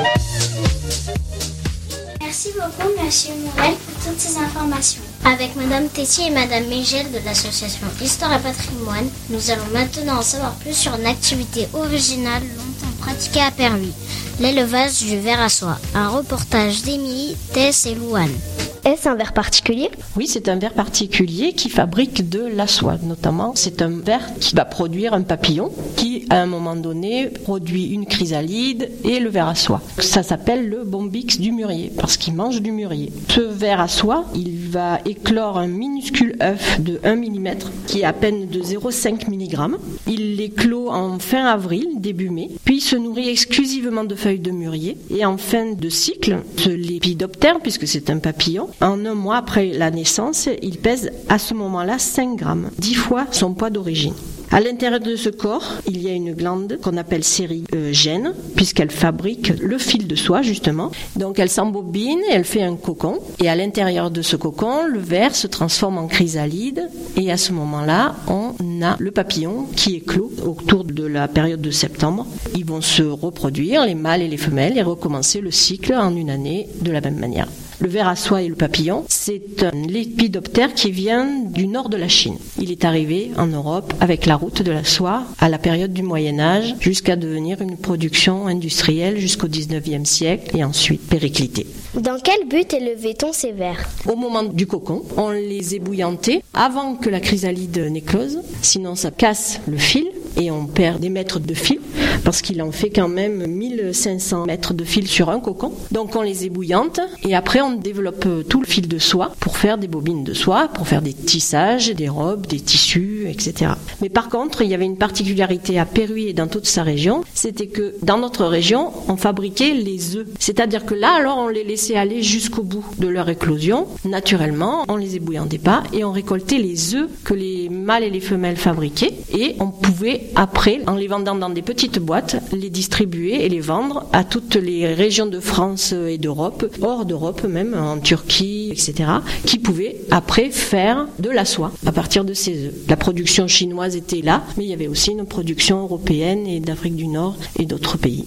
Merci beaucoup, Monsieur Morel, pour toutes ces informations. Avec Madame Tessier et Madame Mégel de l'association Histoire et Patrimoine, nous allons maintenant en savoir plus sur une activité originale longtemps pratiquée à Perruy, l'élevage du ver à soie. Un reportage d'Émilie, Tess et Louane. Est-ce un ver particulier? Oui, c'est un ver particulier qui fabrique de la soie. Notamment, c'est un ver qui va produire un papillon qui, à un moment donné, produit une chrysalide et le ver à soie. Ça s'appelle le bombix du mûrier parce qu'il mange du mûrier. Ce ver à soie, il va éclore un minuscule œuf de 1 mm qui est à peine de 0,5 mg. Il éclot en fin avril, début mai, puis il se nourrit exclusivement de feuilles de mûrier. Et en fin de cycle, ce lépidoptère, puisque c'est un papillon, en un mois après la naissance, il pèse à ce moment-là 5 grammes, 10 fois son poids d'origine. À l'intérieur de ce corps, il y a une glande qu'on appelle sérigène, puisqu'elle fabrique le fil de soie, justement. Donc elle s'embobine et elle fait un cocon. Et à l'intérieur de ce cocon, le ver se transforme en chrysalide. Et à ce moment-là, on a le papillon qui éclot autour de la période de septembre. Ils vont se reproduire, les mâles et les femelles, et recommencer le cycle en une année de la même manière. Le ver à soie et le papillon, c'est un lépidoptère qui vient du nord de la Chine. Il est arrivé en Europe avec la route de la soie à la période du Moyen-Âge jusqu'à devenir une production industrielle jusqu'au 19e siècle et ensuite péricliter. Dans quel but élevait-on ces vers? Au moment du cocon, on les ébouillantait avant que la chrysalide n'éclose, sinon ça casse le fil et on perd des mètres de fil parce qu'il en fait quand même 1500 mètres de fil sur un cocon. Donc on les ébouillante et après on développe tout le fil de soie pour faire des bobines de soie, pour faire des tissages, des robes, des tissus, etc. Mais par contre, il y avait une particularité à Perruy et dans toute sa région, c'était que dans notre région, on fabriquait les œufs. C'est-à-dire que là, alors on les laissait aller jusqu'au bout de leur éclosion. Naturellement, on les ébouillantait pas et on récoltait les œufs que les mâles et les femelles fabriquaient et on pouvait après, en les vendant dans des petites boîtes, les distribuer et les vendre à toutes les régions de France et d'Europe, hors d'Europe même, en Turquie, etc., qui pouvaient après faire de la soie à partir de ces œufs. La production chinoise était là, mais il y avait aussi une production européenne et d'Afrique du Nord et d'autres pays.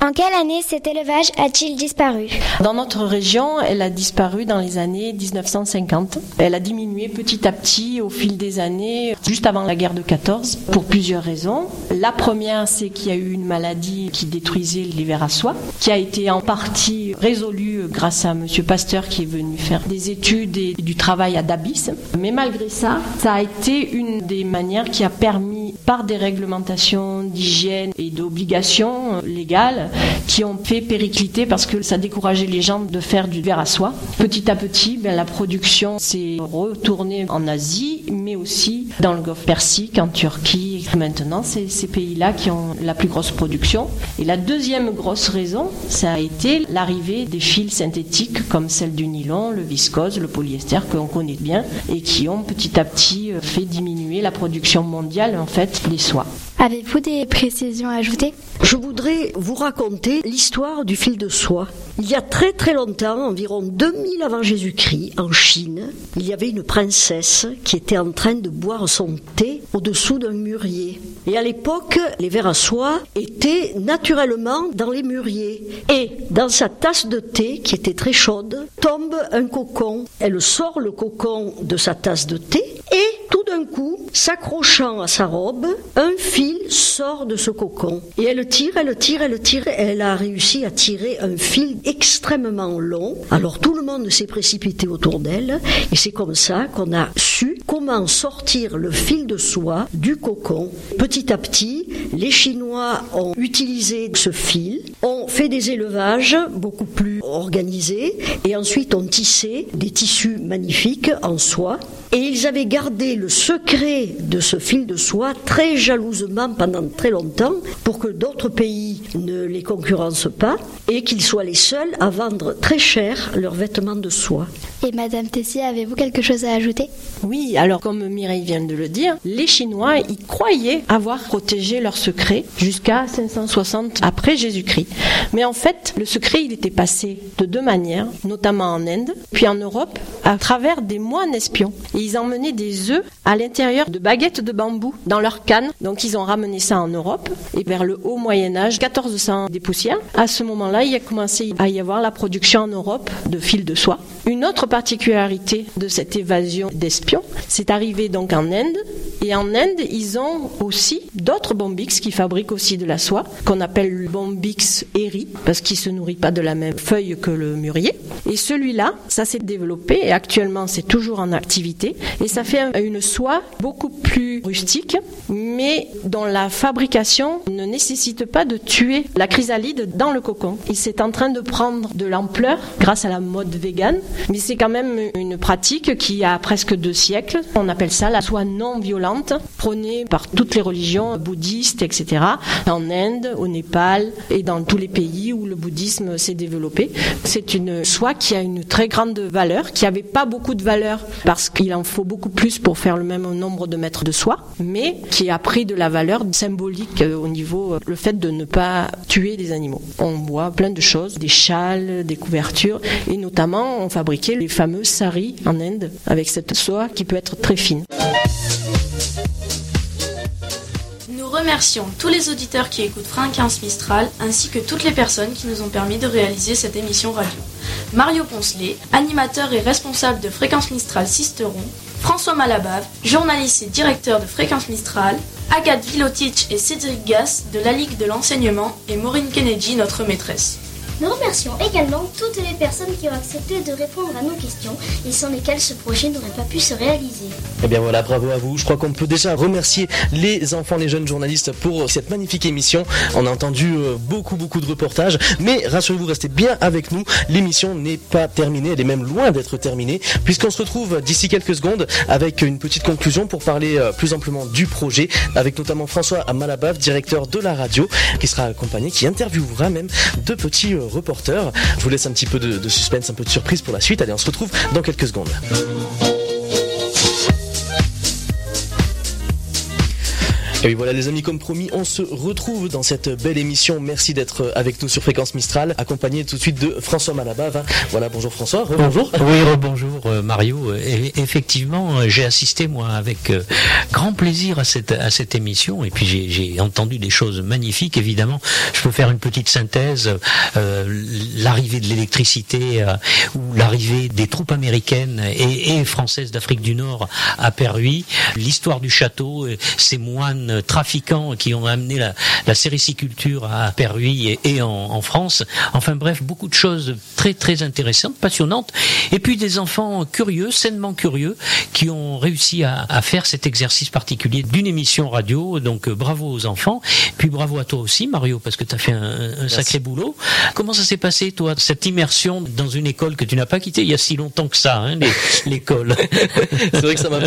En quelle année cet élevage a-t-il disparu? Dans notre région, elle a disparu dans les années 1950. Elle a diminué petit à petit au fil des années, juste avant la guerre de 14, pour plusieurs raisons. La première, c'est qu'il y a eu une maladie qui détruisait les vers à soie, qui a été en partie résolue grâce à M. Pasteur qui est venu faire des études et du travail à Dabis. Mais malgré ça, ça a été une des manières qui a permis, par des réglementations d'hygiène et d'obligations légales, qui ont fait péricliter parce que ça décourageait les gens de faire du ver à soie. Petit à petit, la production s'est retournée en Asie, mais aussi dans le Golfe Persique, en Turquie. Maintenant, c'est ces pays-là qui ont la plus grosse production. Et la deuxième grosse raison, ça a été l'arrivée des fils synthétiques comme celle du nylon, le viscose, le polyester que l'on connaît bien et qui ont petit à petit fait diminuer la production mondiale en fait des soies. Avez-vous des précisions à ajouter? Je voudrais vous raconter l'histoire du fil de soie. Il y a très très longtemps, environ 2000 avant Jésus-Christ, en Chine, il y avait une princesse qui était en train de boire son thé au-dessous d'un mûrier. Et à l'époque, les vers à soie étaient naturellement dans les mûriers. Et dans sa tasse de thé, qui était très chaude, tombe un cocon. Elle sort le cocon de sa tasse de thé et tout d'un coup, s'accrochant à sa robe, un fil sort de ce cocon. Et elle tire. Elle a réussi à tirer un fil extrêmement long. Alors tout le monde s'est précipité autour d'elle et c'est comme ça qu'on a su comment sortir le fil de soie du cocon. Petit à petit, les Chinois ont utilisé ce fil, ont fait des élevages beaucoup plus organisés et ensuite ont tissé des tissus magnifiques en soie. Et ils avaient gardé le secret de ce fil de soie très jalousement pendant très longtemps pour que d'autres pays ne les concurrencent pas et qu'ils soient les seuls à vendre très cher leurs vêtements de soie. Et Madame Tessier, avez-vous quelque chose à ajouter? Oui, alors comme Mireille vient de le dire, les Chinois, ils croyaient avoir protégé leur secret jusqu'à 560 après Jésus-Christ. Mais en fait, le secret, il était passé de deux manières, notamment en Inde, puis en Europe, à travers des moines espions. Et ils emmenaient des œufs à l'intérieur de baguettes de bambou dans leur canne. Donc ils ont ramené ça en Europe. Et vers le haut Moyen-Âge, 1400 des poussières, à ce moment-là, il a commencé à y avoir la production en Europe de fils de soie. Une autre particularité de cette évasion d'espions, c'est arrivé donc en Inde. Et en Inde, ils ont aussi d'autres bombyx qui fabriquent aussi de la soie, qu'on appelle le bombyx eri, parce qu'il ne se nourrit pas de la même feuille que le mûrier. Et celui-là, ça s'est développé et actuellement c'est toujours en activité. Et ça fait une soie beaucoup plus rustique, mais dont la fabrication ne nécessite pas de tuer la chrysalide dans le cocon. Et c'est en train de prendre de l'ampleur grâce à la mode végane, mais c'est quand même une pratique qui a presque 2 siècles. On appelle ça la soie non violente, prônée par toutes les religions bouddhistes, etc. En Inde, au Népal et dans tous les pays où le bouddhisme s'est développé. C'est une soie qui a une très grande valeur, qui n'avait pas beaucoup de valeur parce qu'il en faut beaucoup plus pour faire le même nombre de mètres de soie, mais qui a pris de la valeur symbolique au niveau le fait de ne pas tuer des animaux. On voit plein de choses, des châles, des couvertures, et notamment on fabriquait les fameux saris en Inde avec cette soie qui peut être très fine. Nous remercions tous les auditeurs qui écoutent Fréquence Mistral ainsi que toutes les personnes qui nous ont permis de réaliser cette émission radio. Mario Poncelet, animateur et responsable de Fréquence Mistral Sisteron, François Malabave, journaliste et directeur de Fréquence Mistral, Agathe Vilotic et Cédric Gass de la Ligue de l'enseignement et Maureen Kennedy, notre maîtresse. Nous remercions également toutes les personnes qui ont accepté de répondre à nos questions et sans lesquelles ce projet n'aurait pas pu se réaliser. Eh bien voilà, bravo à vous. Je crois qu'on peut déjà remercier les enfants, les jeunes journalistes pour cette magnifique émission. On a entendu beaucoup de reportages, mais rassurez-vous, restez bien avec nous. L'émission n'est pas terminée, elle est même loin d'être terminée, puisqu'on se retrouve d'ici quelques secondes avec une petite conclusion pour parler plus amplement du projet, avec notamment François Malabave, directeur de la radio, qui sera accompagné, qui interviewera même 2 petits reporters. Je vous laisse un petit peu de suspense, un peu de surprise pour la suite. Allez, on se retrouve dans quelques secondes. Et oui, voilà les amis, comme promis, on se retrouve dans cette belle émission. Merci d'être avec nous sur Fréquence Mistral, accompagné tout de suite de François Malabave. Voilà, bonjour François. Bonjour. Oui, bonjour Mario. Et effectivement, j'ai assisté moi avec grand plaisir à cette émission, et puis j'ai entendu des choses magnifiques. Évidemment, je peux faire une petite synthèse. L'arrivée de l'électricité ou l'arrivée des troupes américaines et françaises d'Afrique du Nord à Perhuis, l'histoire du château, ces moines trafiquants qui ont amené la sériciculture à Perhuis et en France. Enfin bref, beaucoup de choses très très intéressantes, passionnantes, et puis des enfants curieux, sainement curieux, qui ont réussi à faire cet exercice particulier d'une émission radio. Donc bravo aux enfants, puis bravo à toi aussi Mario, parce que tu as fait un sacré boulot. Comment ça s'est passé toi, cette immersion dans une école que tu n'as pas quittée il y a si longtemps que ça, hein, l'école? C'est vrai que ça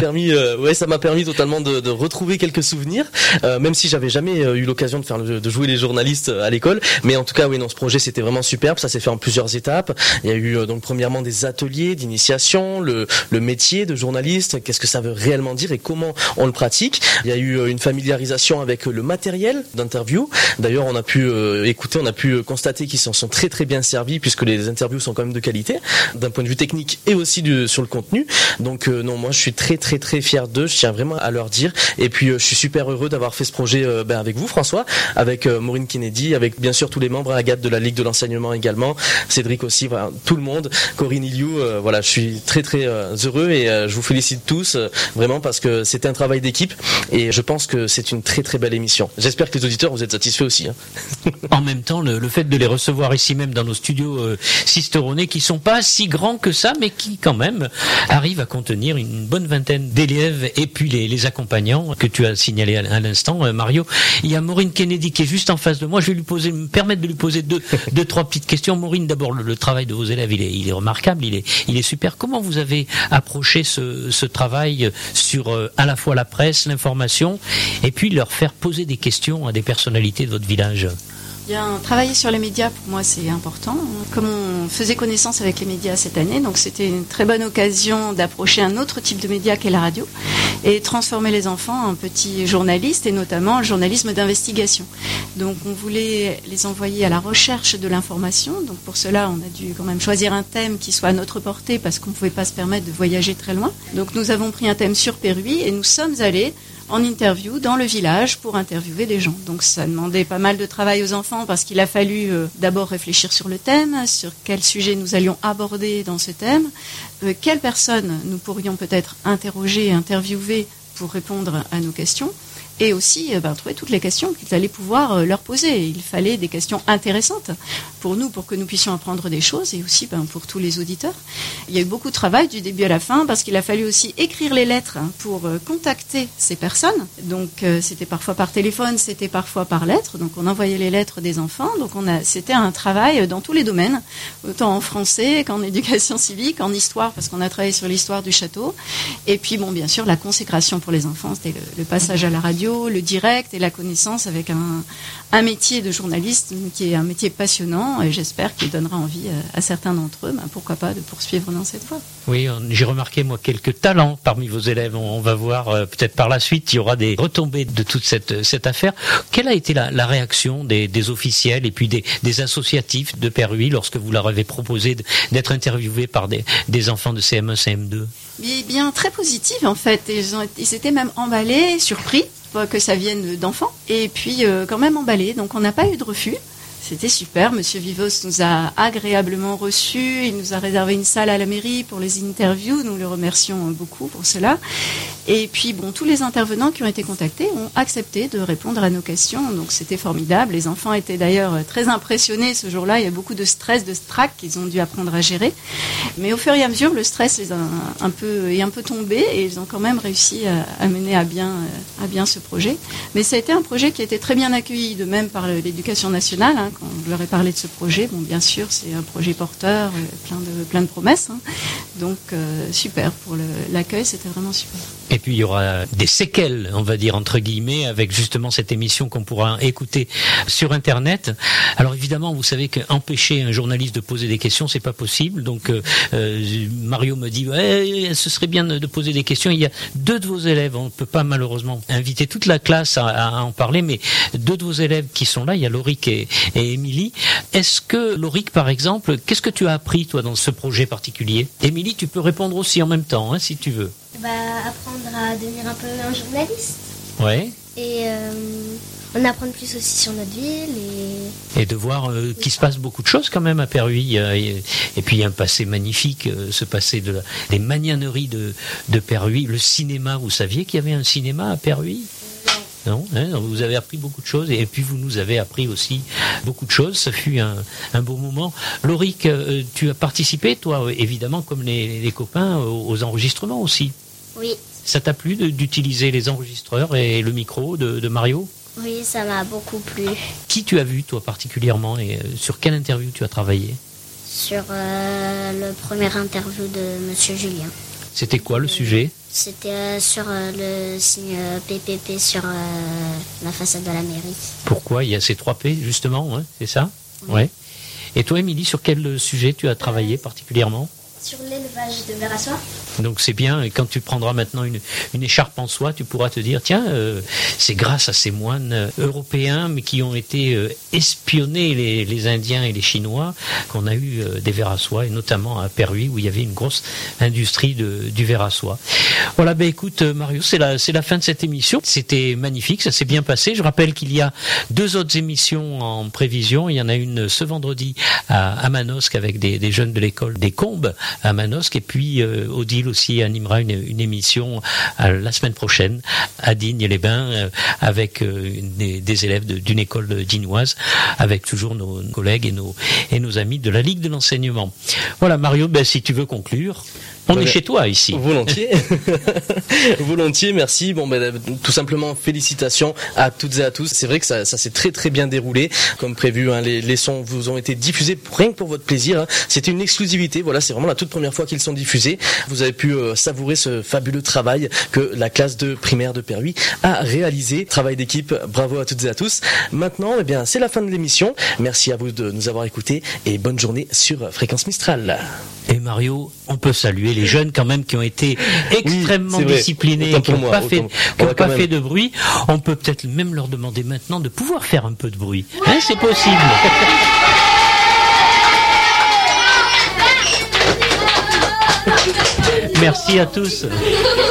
m'a permis totalement de retrouver quelques souvenirs, même si j'avais jamais eu l'occasion de jouer les journalistes à l'école. Mais en tout cas, oui, non, ce projet c'était vraiment superbe. Ça s'est fait en plusieurs étapes. Il y a eu donc premièrement des ateliers d'initiation, le métier de journaliste, qu'est-ce que ça veut réellement dire et comment on le pratique. Il y a eu une familiarisation avec le matériel d'interview. D'ailleurs, on a pu constater qu'ils s'en sont très très bien servis, puisque les interviews sont quand même de qualité, d'un point de vue technique et aussi sur le contenu. Donc non, moi je suis très très très fier d'eux. Je tiens vraiment à leur dire. Et puis je suis super heureux d'avoir fait ce projet avec vous François, avec Maureen Kennedy, avec bien sûr tous les membres, Agathe de la Ligue de l'enseignement également, Cédric aussi, voilà, tout le monde, Corinne Iliou, voilà, je suis très très heureux et je vous félicite tous vraiment, parce que c'était un travail d'équipe et je pense que c'est une très très belle émission. J'espère que les auditeurs vous êtes satisfaits aussi. En même temps, le fait de les recevoir ici même dans nos studios Sisteronais, qui sont pas si grands que ça, mais qui quand même arrivent à contenir une bonne vingtaine d'élèves, et puis les accompagnants que tu as signalé à l'instant, Mario. Il y a Maureen Kennedy qui est juste en face de moi. Je vais me permettre de lui poser deux, trois petites questions. Maureen, d'abord, le travail de vos élèves, il est remarquable, il est super. Comment vous avez approché ce travail sur à la fois la presse, l'information, et puis leur faire poser des questions à des personnalités de votre village? Bien, travailler sur les médias, pour moi, c'est important. Comme on faisait connaissance avec les médias cette année, donc c'était une très bonne occasion d'approcher un autre type de média qu'est la radio et transformer les enfants en petits journalistes, et notamment le journalisme d'investigation. Donc on voulait les envoyer à la recherche de l'information. Donc pour cela, on a dû quand même choisir un thème qui soit à notre portée, parce qu'on ne pouvait pas se permettre de voyager très loin. Donc nous avons pris un thème sur Perhuis et nous sommes allés en interview dans le village pour interviewer des gens. Donc ça demandait pas mal de travail aux enfants, parce qu'il a fallu d'abord réfléchir sur le thème, sur quel sujet nous allions aborder dans ce thème, quelles personnes nous pourrions peut-être interroger, interviewer pour répondre à nos questions, et aussi trouver toutes les questions qu'ils allaient pouvoir leur poser. Il fallait des questions intéressantes pour nous, pour que nous puissions apprendre des choses, et aussi pour tous les auditeurs. Il y a eu beaucoup de travail du début à la fin, parce qu'il a fallu aussi écrire les lettres pour contacter ces personnes. Donc c'était parfois par téléphone, c'était parfois par lettre. Donc on envoyait les lettres des enfants. Donc c'était un travail dans tous les domaines, autant en français qu'en éducation civique, en histoire, parce qu'on a travaillé sur l'histoire du château. Et puis bien sûr la consécration pour les enfants, c'était le passage à la radio, le direct et la connaissance avec un métier de journaliste qui est un métier passionnant, et j'espère qu'il donnera envie à certains d'entre eux, pourquoi pas, de poursuivre dans cette voie. Oui, j'ai remarqué moi quelques talents parmi vos élèves. On va voir peut-être par la suite, il y aura des retombées de toute cette affaire. Quelle a été la réaction des officiels et puis des associatifs de Perhuis lorsque vous leur avez proposé d'être interviewés par des enfants de CM1, CM2? Bien, très positif en fait. Ils étaient même emballés, surpris que ça vienne d'enfants, et puis quand même emballés. Donc on n'a pas eu de refus. C'était super. Monsieur Vivos nous a agréablement reçus. Il nous a réservé une salle à la mairie pour les interviews. Nous le remercions beaucoup pour cela. Et puis, tous les intervenants qui ont été contactés ont accepté de répondre à nos questions. Donc, c'était formidable. Les enfants étaient d'ailleurs très impressionnés ce jour-là. Il y a beaucoup de stress, de strac qu'ils ont dû apprendre à gérer. Mais au fur et à mesure, le stress les a un peu tombé, et ils ont quand même réussi à mener à bien ce projet. Mais ça a été un projet qui a été très bien accueilli, de même par l'Éducation nationale, quand je leur ai parlé de ce projet. Bien sûr, c'est un projet porteur, plein de promesses. Donc, super. Pour l'accueil, c'était vraiment super. Et puis il y aura des séquelles, on va dire entre guillemets, avec justement cette émission qu'on pourra écouter sur Internet. Alors évidemment, vous savez qu'empêcher un journaliste de poser des questions, c'est pas possible. Donc Mario me dit, ce serait bien de poser des questions. Il y a 2 de vos élèves, on ne peut pas malheureusement inviter toute la classe à en parler, mais 2 de vos élèves qui sont là, il y a Lauric et Émilie. Est-ce que Lauric, par exemple, qu'est-ce que tu as appris toi dans ce projet particulier? Émilie, tu peux répondre aussi en même temps, hein, si tu veux. Apprendre à devenir un peu un journaliste. Ouais. Et en apprendre plus aussi sur notre ville. Et de voir qu'il se passe beaucoup de choses quand même à Perhuis. Et puis il y a un passé magnifique, ce passé des magnaneries de Perhuis. Le cinéma, vous saviez qu'il y avait un cinéma à Perhuis? Non, hein, vous avez appris beaucoup de choses et puis vous nous avez appris aussi beaucoup de choses. Ça fut un beau moment. Lauric, tu as participé, toi, évidemment, comme les copains, aux enregistrements aussi. Oui. Ça t'a plu d'utiliser les enregistreurs et le micro de Mario? Oui, ça m'a beaucoup plu. Qui tu as vu, toi, particulièrement, et sur quelle interview tu as travaillé? Sur le premier interview de Monsieur Julien. C'était quoi le sujet? C'était sur le signe PPP sur la façade de la mairie. Pourquoi? Il y a ces 3 P, justement, hein, c'est ça? Oui. Ouais. Et toi, Émilie, sur quel sujet tu as travaillé particulièrement? Sur l'élevage de vers à soie. Donc c'est bien, et quand tu prendras maintenant une écharpe en soie, tu pourras te dire, tiens, c'est grâce à ces moines européens, mais qui ont été espionnés, les Indiens et les Chinois, qu'on a eu des vers à soie, et notamment à Perhuis, où il y avait une grosse industrie du vers à soie. Voilà, écoute Mario, c'est la fin de cette émission. C'était magnifique, ça s'est bien passé. Je rappelle qu'il y a 2 autres émissions en prévision. Il y en a une ce vendredi à Manosque avec des jeunes de l'école des Combes à Manosque, et puis Odile aussi animera une émission la semaine prochaine à Digne-les-Bains avec des élèves d'une école dinoise, avec toujours nos collègues et nos amis de la Ligue de l'enseignement. Voilà Mario, si tu veux conclure. On est chez toi ici. Volontiers. Volontiers, merci. Tout simplement, félicitations à toutes et à tous. C'est vrai que ça s'est très très bien déroulé, comme prévu. Hein, les sons vous ont été diffusés rien que pour votre plaisir. Hein. C'était une exclusivité. Voilà, c'est vraiment la toute première fois qu'ils sont diffusés. Vous avez pu savourer ce fabuleux travail que la classe de primaire de Perhuis a réalisé. Travail d'équipe. Bravo à toutes et à tous. Maintenant, c'est la fin de l'émission. Merci à vous de nous avoir écoutés et bonne journée sur Fréquence Mistral. Et Mario, on peut saluer les jeunes quand même qui ont été extrêmement disciplinés, qui n'ont pas fait de bruit. On peut peut-être même leur demander maintenant de pouvoir faire un peu de bruit. Hein, c'est possible. Merci à tous.